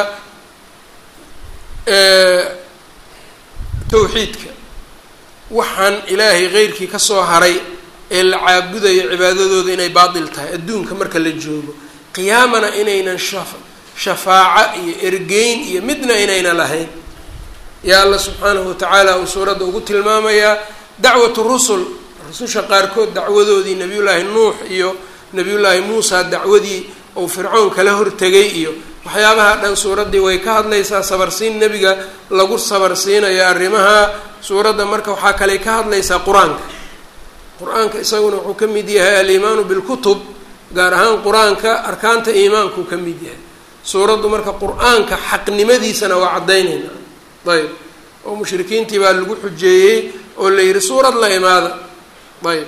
tawxiidka, waxaan ilaahay keyrkii ka soo haray ee la caabudayo cibaadadooda inay baatil tahay adduunka marka la joogo, qiyaamana inaynan shafaaco iyo ergeyn iyo midna inayna lahayn. yaa alla subxaanahu watacaala uu suuradda ugu tilmaamayaa dacwatu rusul, rususha qaarkood dacwadoodii nebiyullaahi nuux iyo nebiyullaahi muusa dacwadii uu fircoon kala hortegay iyo waxyaabaha dhan suuraddii way ka hadlaysaa. sabarsiin nebiga lagu sabarsiinayo arrimaha. suuradda marka waxaa kaley ka hadlaysaa qur-aanka. qur-aanka isaguna wuxuu ka mid yahay aliimaanu bilkutub, gaar ahaan qur-aanka arkaanta iimaankuu ka mid yahay. suuraddu marka qur-aanka xaqnimadiisana waa caddaynayna. ayb oo mushrikiintii baa lagu xujeeyey oo la yidhi suurad la imaada. ayb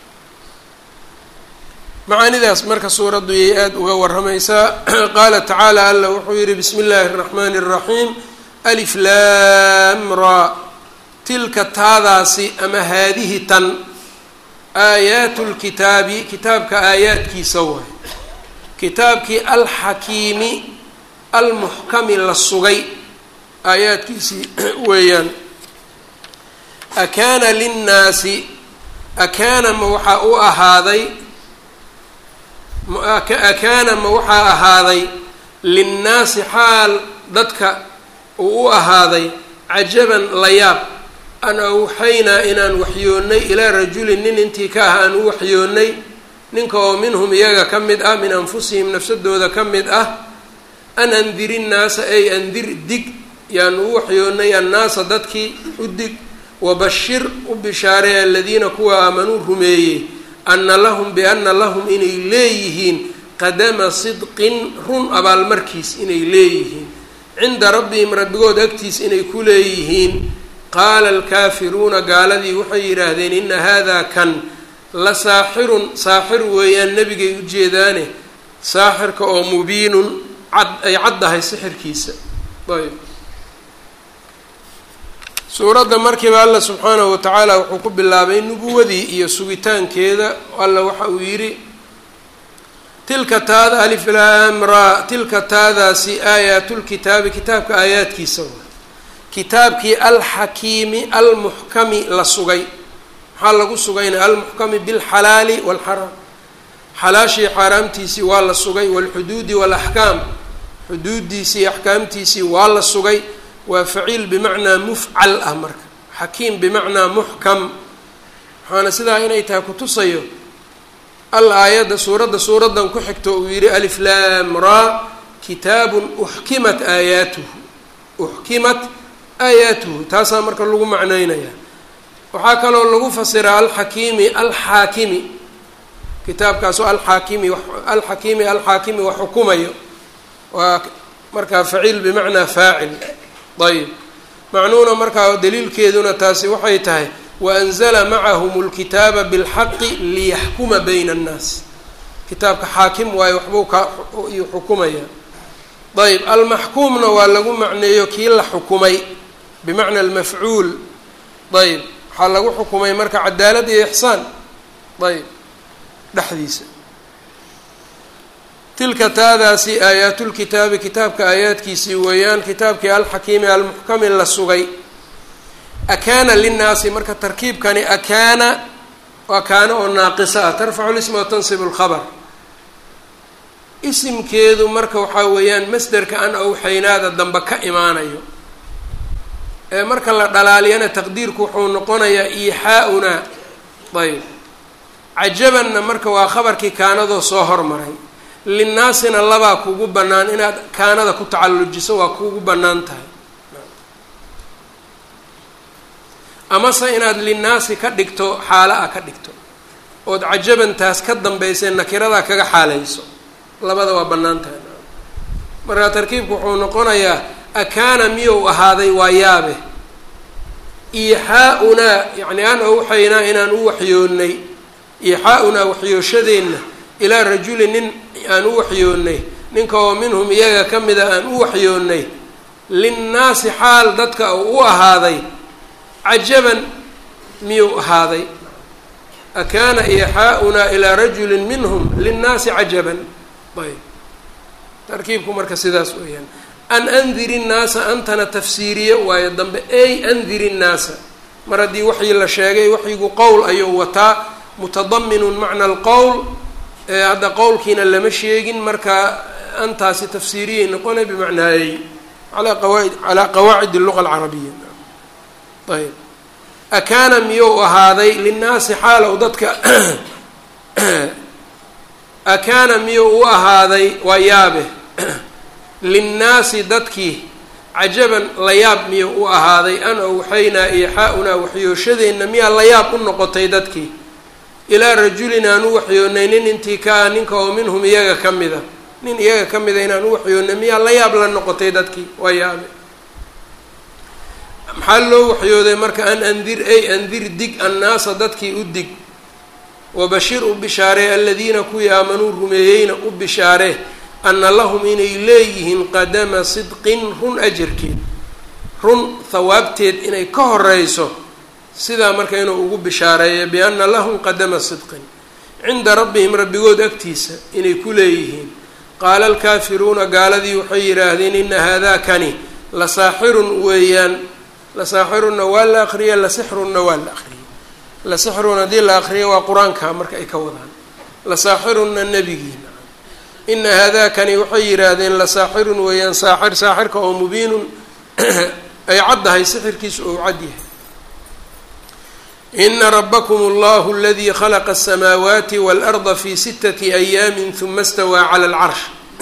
macaanidaas marka suuraddu yay aada uga warramaysaa. qaala tacaala alla wuxuu yidhi bismi illaahi araxmaani araxiim alif laam ra tilka taadaasi ama haadihi tan aayaatu lkitaabi kitaabka aayaadkiisa waay. kitaabkii alxakiimi almuxkami la sugay aayaadkiisii weeyaan. akaana linnaasi akaana ma waxaa u ahaaday akaana ma waxaa ahaaday linnaasi xaal dadka uu u ahaaday cajaban layaab an awxaynaa inaan waxyoonnay ilaa rajulin nin intii ka ah aan u waxyoonnay, ninka oo minhum iyaga ka mid ah, min anfusihim nafsadooda ka mid ah, an andiri nnaasa ay andir dig yaan u waxyoonnay annaasa dadkii u dig, wabashir u bishaaray aladiina kuwa aamanuu rumeeyey ana lahum biana lahum inay leeyihiin qadama sidqin run abaalmarkiis inay leeyihiin, cinda rabbihim rabbigood agtiis inay ku leeyihiin. qaala alkaafiruuna gaaladii waxay yidhaahdeen ina haadaa kan la saaxirun saaxir weeyaan, nebigay ujeedaane saaxirka oo mubiinun cad ay caddahay sixirkiisa. ayb suuradda markiiba alla subxaanahu watacaala wuxuu ku bilaabay nubuwadii iyo sugitaankeeda. alla waxa uu yidhi tilka taada alif laam ra tilka taadaasi aayaatulkitaabi kitaabka aayaadkiisa waay. kitaabkii alxakiimi almuxkami la sugay. maxaa lagu sugayna almuxkami bilxalaali waalxaraam, xalaashii xaaraamtiisii waa la sugay, waalxuduudi waalaxkaam, xuduuddiisii axkaamtiisii waa la sugay. waa faciil bimacnaa mufcal ah marka, xakiim bimacnaa muxkam. waxaana sidaa inay tahay kutusayo al aayadda suuradda suuraddan ku xigto uu yidhi alif laam ra kitaabun uxkimat aayaatuhu uxkimat aayaatuhu taasaa marka lagu macnaynaya. waxaa kaloo lagu fasiraa alxakiimi alxaakimi, kitaabkaasoo alxaakimi alxakiimi alxaakimi wax xukumayo, waa markaa faciil bimacnaa faacil. ayb macnuuna markaa daliilkeeduna taasi waxay tahay waanzala macahum lkitaaba bilxaqi liyaxkuma bayna annaas. kitaabka xaakim waayo waxbuu ka iyuu xukumaya. ayb almaxkuumna waa lagu macneeyo kii la xukumay bimacna almafcuul. ayb waxaa lagu xukumay marka cadaalad iyo ixsaan ayb dhexdiisa. tilka taadaasi aayaatulkitaabi kitaabka aayaadkiisii weeyaan, kitaabkii alxakiimi almuxkami la sugay. akaana linnaasi marka tarkiibkani akaana waa kaana oo naaqisa ah tarfacu lisma wa tansibu lkhabar isimkeedu marka waxaa weeyaan masderka an awxaynaada dambe ka imaanayo ee marka la dhalaaliyana taqdiirku wuxuu noqonayaa iixaa-unaa ayb cajabanna marka waa khabarkii kaanadoo soo hormaray linnaasina labaa kugu bannaan inaad kaanada ku tacallujiso waa kugu bannaan tahay amase inaad linnaasi ka dhigto xaala a ka dhigto ood cajabantaas ka dambaysay nakiradaa kaga xaalayso labada waa bannaan tahay markaa tarkiibku wuxuu noqonayaa akaana miyou ahaaday waa yaabe iixaa-unaa yacni an awxaynaa inaan u waxyoonnay iixaa-unaa waxyooshadeenna ilaa rajulin nin aan u waxyoonnay ninka oo minhum iyaga ka mida aan u waxyoonnay linnaasi xaal dadka uu u ahaaday cajaban miyuu ahaaday akaana iixaa-unaa ilaa rajulin minhum linnaasi cajaban ayb tarkiibku marka sidaas weeyaan an andiri nnaasa antana tafsiiriye waayo dambe ey andiri nnaasa mar haddii waxii la sheegay waxyigu qowl ayuu wataa mutadaminun macna alqowl hadda qowlkiina lama sheegin marka antaasi tafsiiriyay noqonay bimacnaayey alaa qawaid calaa qawaacid alluqa alcarabiya ayb akaana miyuu ahaaday linnaasi xaalow dadka akaana miyuu u ahaaday waa yaabe linnaasi dadkii cajaban layaab miyuu u ahaaday an awxaynaa iixaa-unaa waxyooshadeenna miyaa layaab u noqotay dadkii ilaa rajulin aan u waxyoonnay nin intii ka ah ninka oo minhum iyaga ka mida nin iyaga ka mida inaan u waxyoonnay miyaa layaab la noqotay dadkii waa yaabe maxaa loo waxyooday marka an andir ay andir dig annaasa dadkii u dig wabashir u bishaaree aladiina kuwii aamanuu rumeeyeyna u bishaaree ana lahum inay leeyihiin qadama sidqin run ajarkeed run hawaabteed inay ka horeyso sidaa marka inuu ugu bishaareeyo biana lahum qadama sidqin cinda rabbihim rabbigood agtiisa inay ku leeyihiin qaala alkaafiruuna gaaladii waxay yidhaahdeen ina haadaa kani la saaxirun weeyaan la saaxirunna waa la akriya la sixrunna waa la akriya la sixrun haddii la akriyo waa qur-aanka marka ay ka wadaan la saaxirunna nebigiina ina haadaakani waxay yidhaahdeen la saaxirun weeyaan saaxir saaxirka oo mubiinun ay caddahay sixirkiisu ou cad yahay ina rabakm allahu aladii khalaqa asamaawaati waalarda fi sitati ayaamin huma stawaa cala alcarsh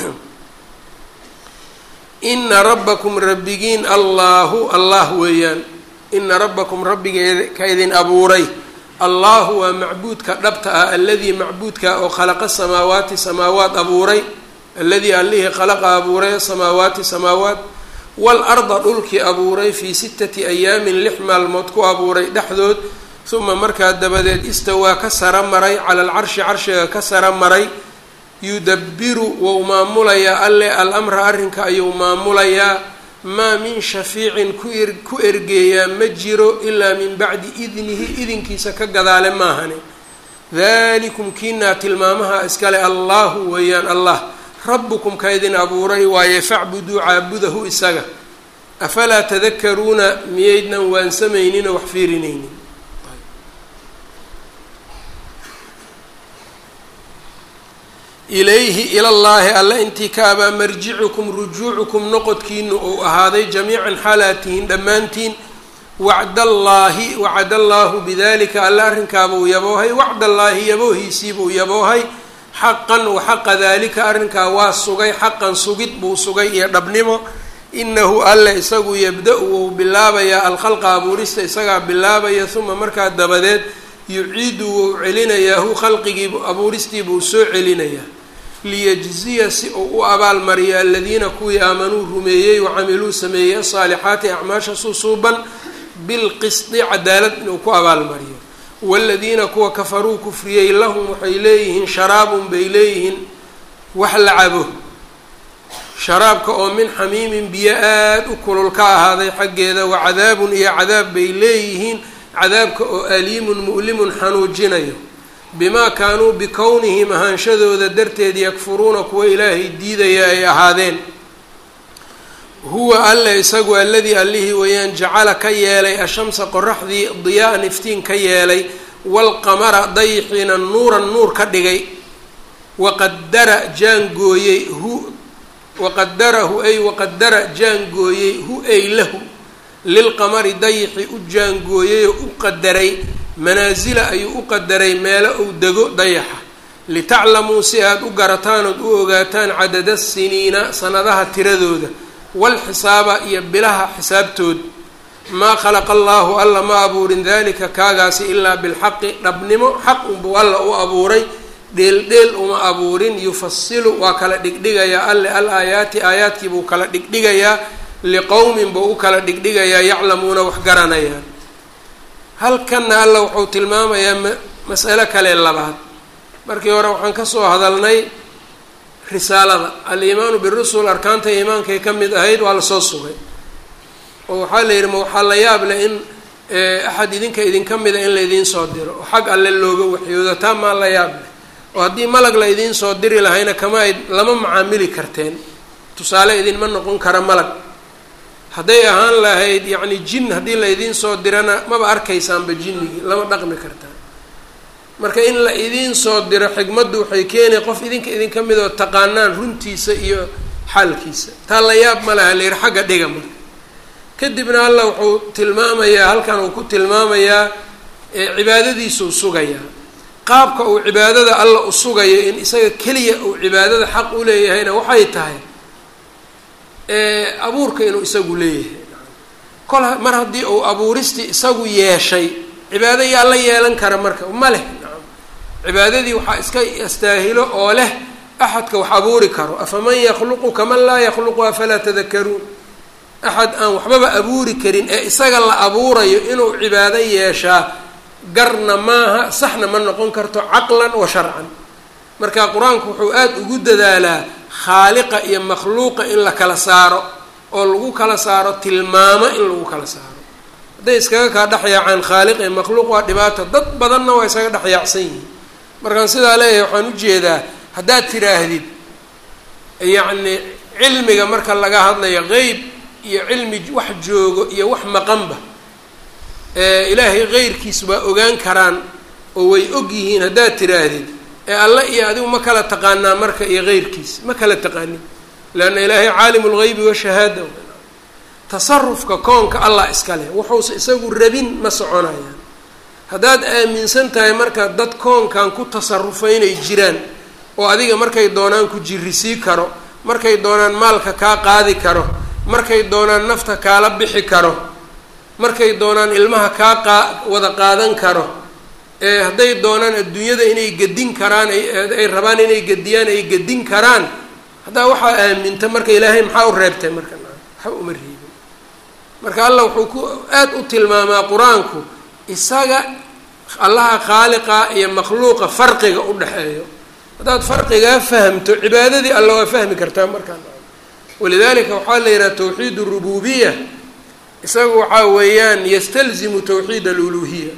ina rabbakum rabbigiin allaahu allah weeyaan ina rabbakum rabbigeeda ka idin abuuray allahu waa macbuudka dhabta ah aladii macbuudka oo khalaqa samaawaati samaawaat abuuray aladii allihii khalaqa abuuray samaawaati samaawaat waalarda dhulkii abuuray fii sittati ayaamin lix maalmood ku abuuray dhexdood uma markaa dabadeed istawaa ka sara maray cala alcarshi carshiga ka sara maray yudabbiru wou maamulayaa alle al-amra arrinka ayuu maamulayaa maa min shafiicin ku er ku ergeeyaa ma jiro ilaa min bacdi idnihi idinkiisa ka gadaale maahane dalikum kiinaa tilmaamaha iskale allahu weeyaan allah rabbukum ka idin abuuray waaye facbuduu caabudahu isaga afalaa tadakaruuna miyaydnan waansamayninoo wax fiirinaynin ilayhi ilallaahi alle intii ka abaa marjicukum rujuucukum noqodkiinu ou ahaaday jamiican xaalaatihin dhammaantiin wacdallaahi wacadallaahu bidalika alle arrinkaabuu yaboohay wacdallaahi yaboohiisiibuu yaboohay xaqan waxaqa daalika arrinkaa waa sugay xaqan sugid buu sugay iyo dhabnimo inahu alle isagu yabda-u wou bilaabayaa alkhalqa abuurista isagaa bilaabaya uma markaa dabadeed yuciidu wou celinayaa hu khalqigii abuuristii buu soo celinayaa liyajziya si uu u abaalmariyo aladiina kuwii aamanuu rumeeyey wacamiluu sameeyey asaalixaati acmaasha susuuban bilqisdi cadaalad inuu ku abaalmariyo waaladiina kuwa kafaruu kufriyey lahum waxay leeyihiin sharaabun bay leeyihiin wax la cabo sharaabka oo min xamiimin biyo aada u kulul ka ahaaday xaggeeda wacadaabun iyo cadaab bay leeyihiin cadaabka oo aliimun mu'limun xanuujinayo bimaa kaanuu bikownihim ahaanshadooda darteed yakfuruuna kuwa ilaahay diidaya ay ahaadeen huwa alle isagu alladii allihii weeyaan jacala ka yeelay ashamsa qoraxdii diyaa-an iftiin ka yeelay waalqamara dayxiina nuuran nuur ka dhigay waqadara jaangooyey hu waqadarahu ay waqadara jaangooyey hu ay lahu lilqamari dayxi u jaangooyey oo u qadaray manaasila ayuu u qadaray meelo uu dego dayaxa litaclamuu si aada u garataan ood u ogaataan cadada siniina sanadaha tiradooda walxisaaba iyo bilaha xisaabtood maa khalaqa allaahu alla ma abuurin dalika kaagaasi ilaa bilxaqi dhabnimo xaq unbuu alla u abuuray dheeldheel uma abuurin yufasilu waa kala dhigdhigayaa alle al aayaati aayaadkii buu kala dhigdhigayaa liqowmin buu u kala dhigdhigayaa yaclamuuna wax garanayaan. halkanna alla wuxuu tilmaamayaa ma mas'alo kale labaad. markii hore waxaan ka soo hadalnay risaalada al-iimaanu birusul arkaanta iimaankay ka mid ahayd waa lasoo sugay oo waxaa la yidhi ma waxaa la yaab leh in axad idinka idinka mida in laydiin soo diro oo xag alle looga waxyoodo taa maa la yaab leh oo haddii malag la idiin soo diri lahayna kama ay lama macaamili karteen tusaale idinma noqon kara malag hadday ahaan lahayd yacni jin haddii la idiin soo dirana maba arkaysaanba jinnigii lama dhaqmi kartaa marka in la idiin soo diro xigmaddu waxay keenay qof idinka idinka mid oo taqaanaan runtiisa iyo xaalkiisa taa la yaab ma laha la yidhi xagga dhiga marka kadibna alla wuxuu tilmaamayaa halkan uu ku tilmaamayaa cibaadadiisuu sugayaa qaabka uu cibaadada alla u sugayo in isaga keliya uu cibaadada xaq u leeyahayna waxay tahay abuurka inuu isagu leeyahay kol mar haddii uu abuuristii isagu yeeshay cibaado yaa la yeelan kara marka ma leh cibaadadii waxaa iska astaahilo oo leh axadka wax abuuri karo afaman yakhluqu kaman laa yakhluqu afalaa tadakaruun axad aan waxbaba abuuri karin ee isaga la abuurayo inuu cibaado yeeshaa garna maaha saxna ma noqon karto caqlan wa sharcan marka qur-aanku wuxuu aada ugu dadaalaa khaaliqa iyo makhluuqa in la kala saaro oo lagu kala saaro tilmaamo in lagu kala saaro hadday iskaga kaa dhexyaacaan khaaliq iyo makhluuq waa dhibaato dad badanna waa isaga dhexyaacsan yihiin markaan sidaa leeyahay waxaan ujeedaa haddaad tiraahdid yacni cilmiga marka laga hadlayo qeyb iyo cilmi wax joogo iyo wax maqanba ilaahay keyrkiis waa ogaan karaan oo way og yihiin haddaad tiraahdid ee alle iyo adigu ma kala taqaanaa marka iyo keyrkiis ma kala taqaanin leanna ilaahay caalimu lgeybi washahaada tasarufka koonka allah iska leh wuxuusa isagu rabin ma soconayaan haddaad aaminsan tahay marka dad koonkan ku tasarufa inay jiraan oo adiga markay doonaan ku jirisii karo markay doonaan maalka kaa qaadi karo markay doonaan nafta kaala bixi karo markay doonaan ilmaha kaa qaa wada qaadan karo ee hadday doonaan adduunyada inay gedin karaan ay rabaan inay gediyaan ay gedin karaan haddaa waxaa aaminta marka ilaahay maxaa u reebtay marka waxa uma reebin marka allah wuxuu ku aada u tilmaamaa qur-aanku isaga allaha khaaliqa iyo makhluuqa farqiga u dhexeeyo haddaad farqigaa fahamto cibaadadii alla waa fahmi kartaa markaan walidalika waxaa la yidhaha tawxiid arububiya isaga waxaa weeyaan yastalzimu tawxiid aluluhiya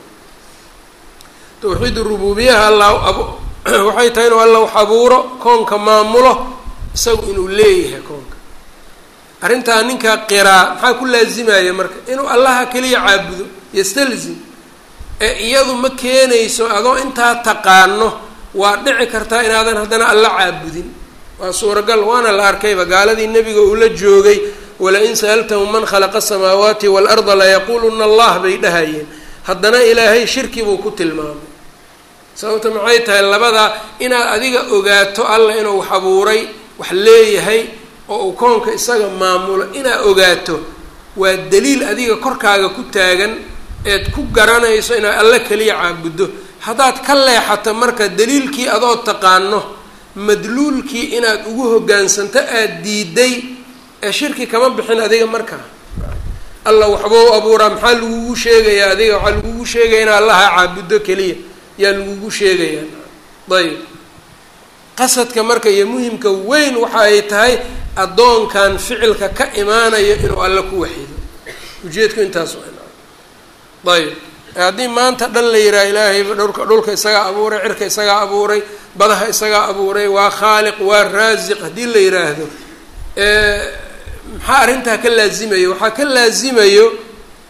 tawxiid arububiyaha alla waxay tahay inuu alla wax abuuro koonka maamulo isagu inuu leeyahay koonka arrintaa ninkaa qiraa maxaa ku laazimaya marka inuu allaha keliya caabudo yastalzim ee iyadu ma keenayso adoo intaa taqaano waa dhici kartaa inaadan haddana alla caabudin waa suuragal waana la arkayba gaaladii nebiga uu la joogay wala-in sa'altahum man khalaqa asamaawaati waalarda layaquuluna allah bay dhahayeen haddana ilaahay shirki buu ku tilmaamay sababta maxay tahay labadaa inaad adiga ogaato alla inuu wax abuuray wax leeyahay oo uu koonka isaga maamulo inaad ogaato waa daliil adiga korkaaga ku taagan eed ku garanayso inaad alla keliya caabuddo haddaad ka leexato marka daliilkii adoo taqaano madluulkii inaad ugu hoggaansanto aada diiday ee shirki kama bixin adiga markaa alla waxbuu abuuraa maxaa lagugu sheegayaa adiga waxaa lagugu sheegaya ina allaha caabuddo keliya yaa lagugu sheegayaa ayb qasadka marka iyo muhimka weyn waxa ay tahay addoonkan ficilka ka imaanayo inuu alla ku waxido ujeedku intaas ayb haddii maanta dhan la yidhaha ilaahay dhulka dhulka isagaa abuuray cirka isagaa abuuray badaha isagaa abuuray waa khaaliq waa raasiq haddii la yidhaahdo maxaa arrintaa ka laazimayo waxaa ka laazimayo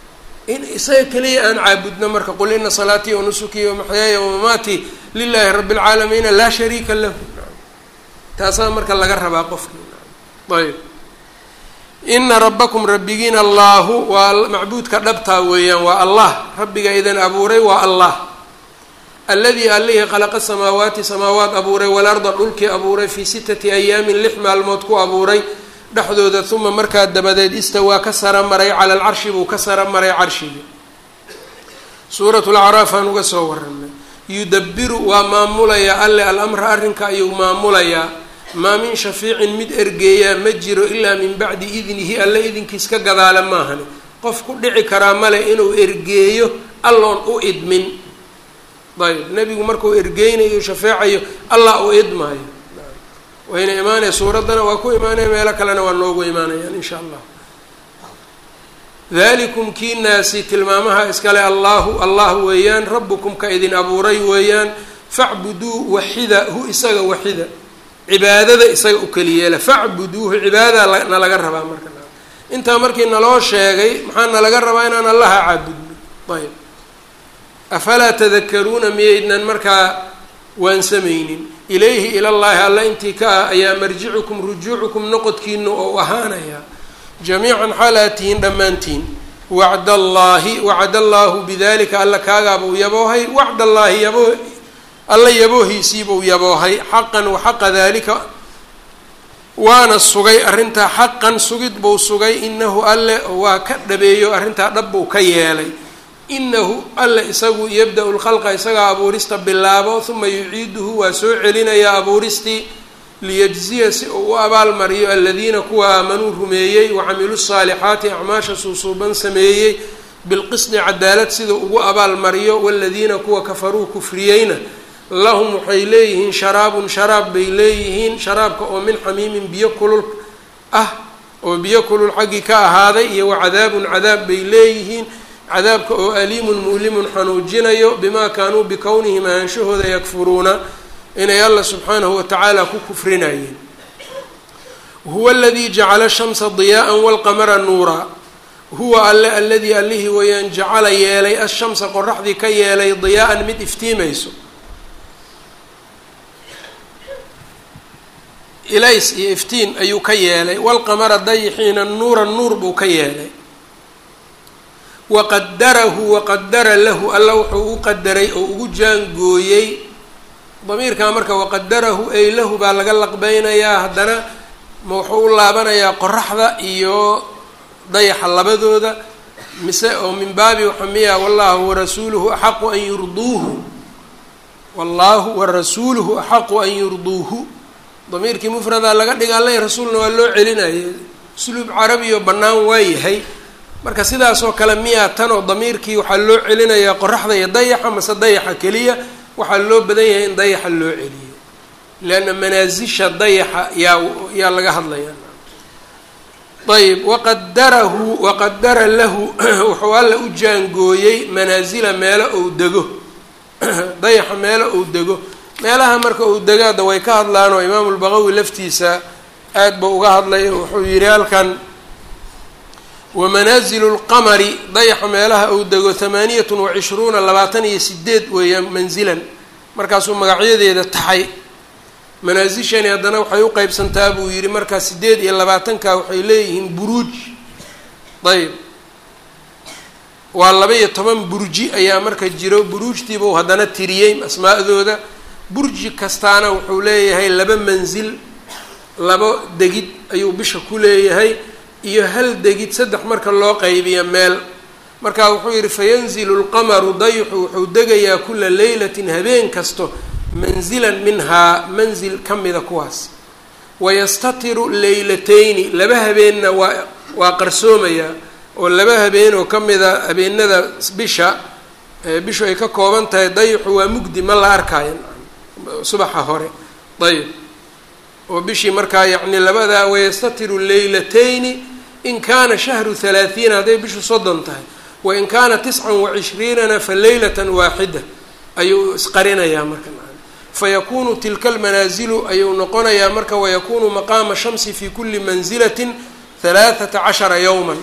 in isaga keliya aan caabudno marka qul ina salaatii wa nusuki wa maxyaaya wa mamaatii lilaahi rabbi alcaalamiina laa shariika lahu taasaa marka laga rabaa qofki ayb ina rabbakum rabbigiina allaahu waa macbuudka dhabtaa weeyaan waa allah rabbiga idin abuuray waa allah alladii allihii khalaqa samaawaati samaawaat abuuray walarda dhulkii abuuray fii sitati ayaamin lix maalmood ku abuuray dhexdooda uma markaa dabadeed istawaa ka sara maray cala alcarshi buu ka sara maray carshiga suurat lacraaf aan uga soo waranay yudabbiru waa maamulayaa alle alamra arrinka ayuu maamulayaa maa min shafiicin mid ergeeyaa ma jiro ilaa min bacdi idnihi alle idinkiis ka gadaala maahani qof ku dhici karaa male inuu ergeeyo alloon u idmin ayb nebigu markuu ergeynayo shafeecayo allah u idmaayo wayna imaanaya suuraddana waa ku imaanaya meelo kalena waa noogu imaanayaan insha allah dalikum kii naasi tilmaamaha iskale allahu allah weeyaan rabbukum ka idin abuuray weeyaan facbuduu waxida hu isaga waxida cibaadada isaga u keliyeela facbuduuhu cibaadada na laga rabaa marka intaa markii naloo sheegay maxaa nalaga rabaa inaan allaha caabudno ayb afalaa tadakaruuna miyaydnan markaa waan samaynin ilayhi ilallaahi alla intii ka ah ayaa marjicukum rujuucukum noqodkiina oo ahaanaya jamiican xaal aad tihiin dhammaantiin wacdallaahi wacdallaahu bidalika alla kaagaabuu yaboohay wacdallaahi yaboo alla yaboohiisiibuu yaboohay xaqan waxaqa daalika waana sugay arrintaa xaqan sugid buu sugay inahu alle waa ka dhabeeyo arrintaa dhab buu ka yeelay inahu alle isagu yabda-u lkhalqa isagaa abuurista bilaabo uma yuciiduhu waa soo celinayaa abuuristii liyajziya si uu u abaalmariyo aladiina kuwa aamanuu rumeeyey wacamiluu saalixaati acmaasha suusuuban sameeyey bilqisdi cadaalad sida ugu abaalmariyo waladiina kuwa kafaruu kufriyeyna lahum waxay leeyihiin sharaabun sharaab bay leeyihiin sharaabka oo min xamiimin biyo kulul ah oo biyo kulul xaggii ka ahaaday iyo wacadaabun cadaab bay leeyihiin cadaabka oo aliimun mu'limun xanuujinayo bimaa kaanuu bikownihim ahaanshahooda yakfuruuna inay alla subxaanahu watacaala ku kufrinayeen huwa aladii jacala shamsa diyaa'an walqamara nuuraa huwa alle aladii allihii weeyaan jacala yeelay ashamsa qoraxdii ka yeelay diyaa'an mid iftiimayso ilays iyo iftiin ayuu ka yeelay walqamara dayixiina nuuran nuur buu ka yeelay waqadarahu waqadara lahu alla wuxuu u qadaray oo ugu jaangooyey damiirkaa marka waqadarahu ay lahu baa laga laqbeynayaa haddana ma wuxuu u laabanayaa qoraxda iyo dayaxa labadooda mise oo min baabi waxamiya wallahu warasuuluhu axaqu an yurduuhu wallahu warasuuluhu axaqu an yurduuhu damiirkii mufradaa laga dhiga alla rasuulna waa loo celinayay usluub carabiyo bannaan waa yahay marka sidaasoo kale miyaa tan oo damiirkii waxaa loo celinayaa qoraxda iyo dayaxa mase dayaxa keliya waxaa loo badan yahay in dayaxa loo celiyo leanna manaasisha dayaxa yaa yaa laga hadlayaa ayb waqadarahu waqadara lahu wuxuu alla u jaangooyey manaasila meelo ou dego dayaxa meelo ou dego meelaha marka uu degaada way ka hadlaan oo imaamu lbaqawi laftiisa aad buu uga hadlay wuxuu yihi halkan wamanaazilu lqamari dayaxa meelaha uu dego hamaaniyatun wacishruuna labaatan iyo sideed weeyaan manzilan markaasuu magacyadeeda taxay manaasishani haddana waxay u qeybsantaa buu yihi markaa sideed iyo labaatanka waxay leeyihiin buruuj ayb waa laba iyo toban burji ayaa marka jiro buruujtiibuu haddana tiriyey asmaa'dooda burji kastaana wuxuu leeyahay laba mansil laba degid ayuu bisha ku leeyahay iyo hal degid saddex marka loo qaybiya meel marka wuxuu yihi fayanzilu lqamaru dayxu wuxuu degayaa kula leylatin habeen kasto manzilan minhaa manzil ka mida kuwaas wayastatiru leylatayni laba habeenna waa waa qarsoomayaa oo laba habeen oo ka mida habeenada bisha bishu ay ka kooban tahay dayxu waa mugdi ma la arkaayo subaxa hore ayb oo bishii markaa yacni labadaa wayastatiru leylatayni in kaana shahru halaathiina hadday bishu soddon tahay wain kaana tiscan wacishriinana fa leylatan waaxida ayuu isqarinayaa marka fayakunu tilka almanaazilu ayuu noqonayaa marka wayakunu maqaama shamsi fi kuli manzilatin halaathata cashara yowman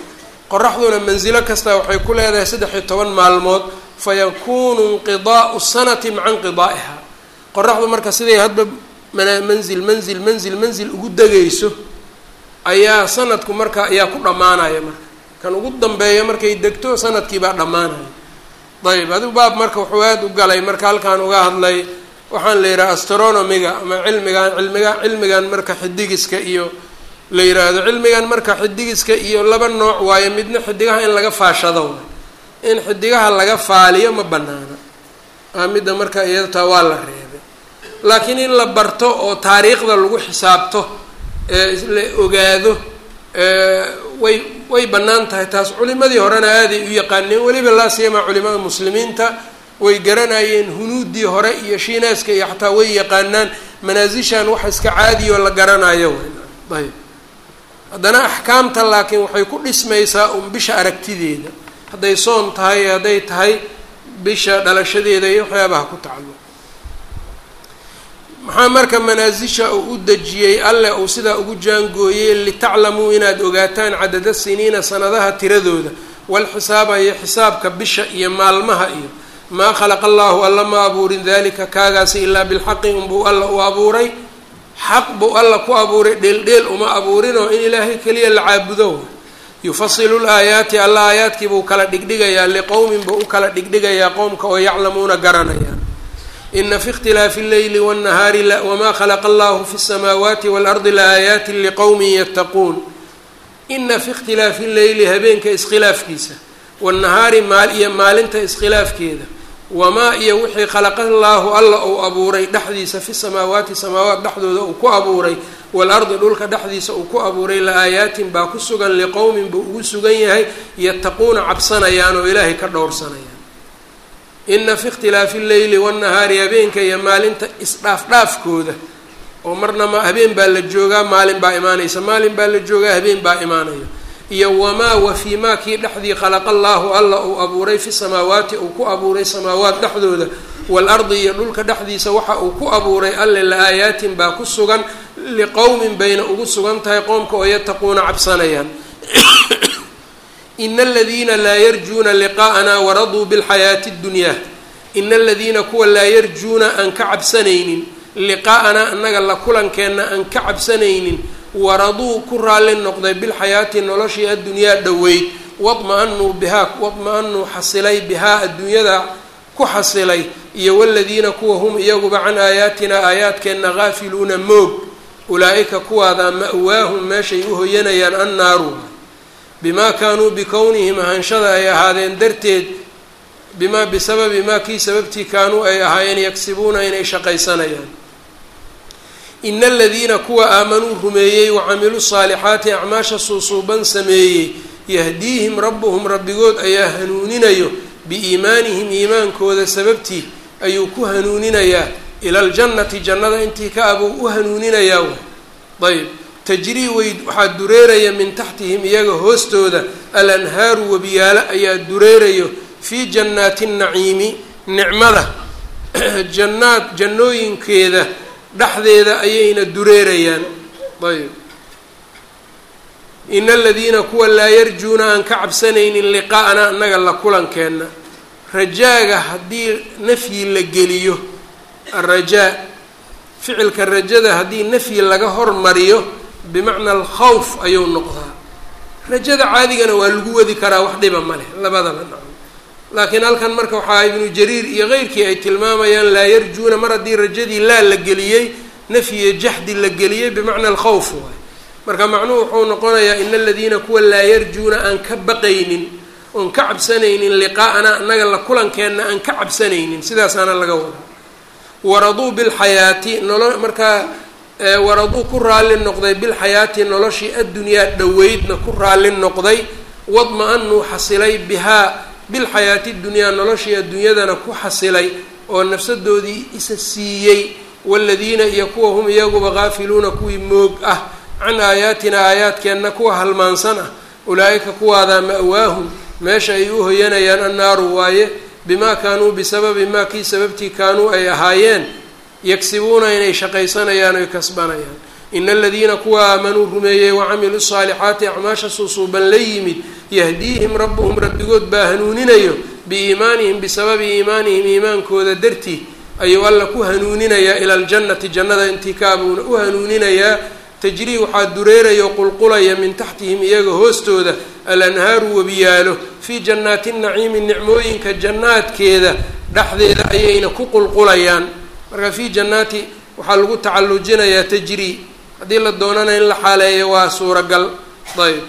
qoraxduna mansilo kasta waxay ku leedahay saddex iyo toban maalmood fayakuunu inqidaa'u sanati maca inqidaa'iha qoraxdu marka siday hadba manzil manzil manzil manzil ugu degayso ayaa sanadku marka ayaa ku dhammaanaya marka kan ugu dambeeya markay degto sanadkii baa dhammaanaya ayb adigu baab marka wuxuu aada u galay marka halkaan uga hadlay waxaan la yidhaha astronomiga ama cilmigan cilmiga cilmigan marka xidigiska iyo la yidhaahdo cilmigan marka xidigiska iyo laba nooc waayo midna xidigaha in laga faashado in xidigaha laga faaliyo ma banaana aa midda marka iyadataa waa la reebay laakiin in la barto oo taariikhda lagu xisaabto la ogaado way way bannaan tahay taas culimadii horena aaday u yaqaaneen weliba laa siyama culimada muslimiinta way garanayeen hunuudii hore iyo shiinaaska iyo xataa way yaqaanaan manaasishan wax iska caadiyo la garanayo ayb haddana axkaamta laakiin waxay ku dhismaysaa un bisha aragtideeda hadday soon tahay hadday tahay bisha dhalashadeeda iyo waxyaabaha ku tacalluq maxaa marka manaasisha uu u dejiyey alle uu sidaa ugu jaangooyey litaclamuu inaad ogaataan cadada siniina sanadaha tiradooda walxisaaba iyo xisaabka bisha iyo maalmaha iyo maa khalaqa allaahu alla ma abuurin dalika kaagaasi ilaa bilxaqi unbuu alla u abuuray xaq buu alla ku abuuray dheeldheel uma abuurinoo in ilaahay keliya la caabudo yufasilu laayaati alla aayaadkii buu kala dhigdhigayaa liqowmin buu u kala dhigdhigayaa qowmka oo yaclamuuna garanayaan ina fi اkhtilaafi اleyli wالnahaari wamaa khalaqa allahu fi الsamaawaati wاlardi laaayaati liqowmin yattaquun ina fi اkhtilaafi اleyli habeenka iskhilaafkiisa wالnahaari maal iyo maalinta iskhilaafkeeda wamaa iyo wixii khalaqa allaahu alla uu abuuray dhexdiisa fi samaawaati samaawaat dhexdooda uu ku abuuray waalardi dhulka dhexdiisa uu ku abuuray la-aayaatin baa ku sugan liqowmin buu ugu sugan yahay yattaquuna cabsanayaan oo ilaahay ka dhowrsanayaan ina fi ikhtilaafi alleyli waannahaari habeenka iyo maalinta isdhaafdhaafkooda oo marna ma habeen baa la joogaa maalin baa imaanaysa maalin baa la joogaa habeen baa imaanaya iyo wamaa wafii maa kii dhexdii khalaqa allaahu alla uu abuuray fi samaawaati uu ku abuuray samaawaat dhexdooda waalardi iyo dhulka dhexdiisa waxa uu ku abuuray alle la-aayaatin baa ku sugan liqowmin bayna ugu sugan tahay qoomka oo yattaquuna cabsanayaan ina aladiina laa yarjuuna liqaa'ana waraduu bilxayaati اddunyaa ina aladiina kuwa laa yarjuuna aan ka cabsanaynin liqaa'anaa annaga la kulankeenna aan ka cabsanaynin waraduu ku raalli noqday bilxayaati noloshii addunyaa dhoweyd wadma-anuu bihaa wadma-anuu xasilay bihaa adduunyada ku xasilay iyo waladiina kuwa hum iyaguba can aayaatinaa aayaadkeenna gaafiluuna moog ulaa-ika kuwaadaa ma'waahum meeshay u hoyanayaan annaaru bimaa kaanuu bikownihim ahaanshada ay ahaadeen darteed bimaa bisababi maa kii sababtii kaanuu ay ahaayeen yagsibuuna inay shaqaysanayaan ina aladiina kuwa aamanuu rumeeyey wacamiluu saalixaati acmaasha suusuuban sameeyey yahdiihim rabbuhum rabbigood ayaa hanuuninayo biiimaanihim iimaankooda sababtii ayuu ku hanuuninayaa ila aljannati jannada intii ka abuu u hanuuninayaa ayb tajrii way waxaa dureeraya min taxtihim iyaga hoostooda alanhaaru wabiyaalo ayaa dureerayo fii jannaati naciimi nicmada jannaad jannooyinkeeda dhexdeeda ayayna dureerayaan ayb ina aladiina kuwa laa yarjuuna aan ka cabsanaynin liqaa'ana annaga la kulankeenna rajaaga haddii nafyi la geliyo alrajaa ficilka rajada haddii nafyi laga hormariyo bimacna alkhawf ayuu noqdaa rajada caadigana waa lagu wadi karaa wax dhiba ma leh labadaba naco laakiin halkan marka waxaa ibnu jariir iyo keyrkii ay tilmaamayaan laa yarjuuna mar haddii rajadii laa la geliyey nafyiyo jaxdi la geliyey bimacna alkhawf waay marka macnuhu wuxuu noqonayaa ina aladiina kuwa laa yarjuuna aan ka baqaynin oon ka cabsanaynin liqaa'ana annaga la kulankeenna aan ka cabsanaynin sidaasaana laga wada waraduu bilxayaati nolo markaa waraduu ku raalli noqday bilxayaati noloshii addunyaa dhoweydna ku raalli noqday wadma-anuu xasilay bihaa bilxayaati dunyaa noloshii adduunyadana ku xasilay oo nafsadoodii isa siiyey waladiina iyo kuwa hum iyaguba gaafiluuna kuwii moog ah can aayaatina aayaadkeenna kuwa halmaansan ah ulaa-ika kuwaadaa ma'waahum meesha ay u hoyanayaan annaaru waaye bimaa kaanuu bisababi maa kii sababtii kaanuu ay ahaayeen yagsibuuna inay shaqaysanayaan oy kasbanayaan ina aladiina kuwa aamanuu rumeeyey wacamiluu saalixaati acmaasha suusuuban la yimid yahdiihim rabbuhum rabbigood baa hanuuninayo biiimaanihim bisababi iimaanihim iimaankooda dartii ayuu alla ku hanuuninayaa ila aljannati jannada intikaabuna u hanuuninayaa tajrii waxaa dureeraya oo qulqulaya min taxtihim iyaga hoostooda alanhaaru webiyaalo fii jannaati naciimi nicmooyinka jannaadkeeda dhexdeeda ayayna ku qulqulayaan marka fii jannaati waxaa lagu tacallujinayaa tajrii haddii la doonana in la xaaleeyo waa suuragal ayb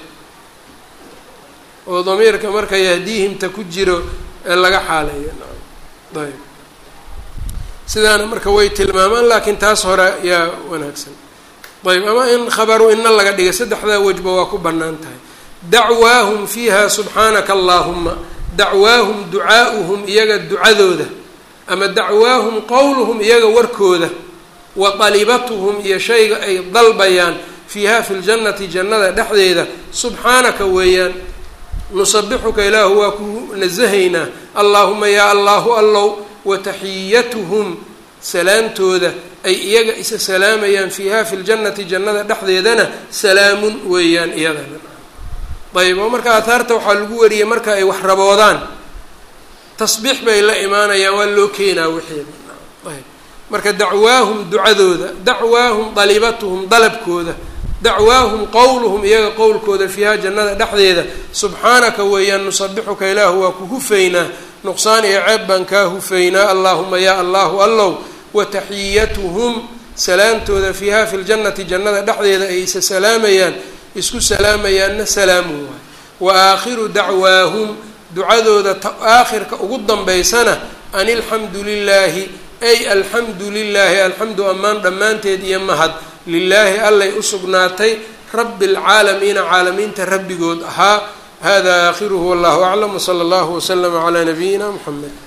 oo damiirka marka yahdiihimta ku jiro ee laga xaaleeyo ayb sidaana marka way tilmaamaan laakiin taas hore yaa wanaagsan ayb ama in khabaru ina laga dhigay saddexdaa wejba waa ku bannaan tahay dacwaahum fiiha subxaanaka allaahuma dacwaahum ducaa'uhum iyaga ducadooda ama dacwaahum qowluhum iyaga warkooda wa dalibatuhum iyo shayga ay dalbayaan fiiha fi ljannati jannada dhexdeeda subxaanaka weeyaan nusabixuka ilaahu waa ku nasahaynaa allaahuma yaa allahu allow wataxiyatuhum salaamtooda ay iyaga isa salaamayaan fiiha fi ljannati jannada dhexdeedana salaamun weeyaan iyadana ayb oo marka ahaarta waxaa lagu wariyey marka ay wax raboodaan tasbiix bay la imaanayaan waa loo keenaa wixeeda ayb marka dacwaahum ducadooda dacwaahum dalibatuhum dalabkooda dacwaahum qowluhum iyaga qowlkooda fiiha jannada dhexdeeda subxaanaka weeyaan nusabixuka ilaahu waa ku hufaynaa nuqsaan iyo ceeb baan kaa hufaynaa allaahuma yaa allahu allow wataxiyatuhum salaamtooda fiiha fi ljannati jannada dhexdeeda ay isa salaamayaan isku salaamayaanna salaamu waay wa aakhiru dacwaahum ducadooda aakhirka ugu dambaysana an ilxamdu lilaahi ay alxamdu lilaahi alxamdu ammaan dhammaanteed iyo mahad lilaahi allay u sugnaatay rabbi alcaalamiina caalamiinta rabbigood ahaa hada aakhiruhu wallahu aclam wsala allahu waslama calaa nabiyina muxamed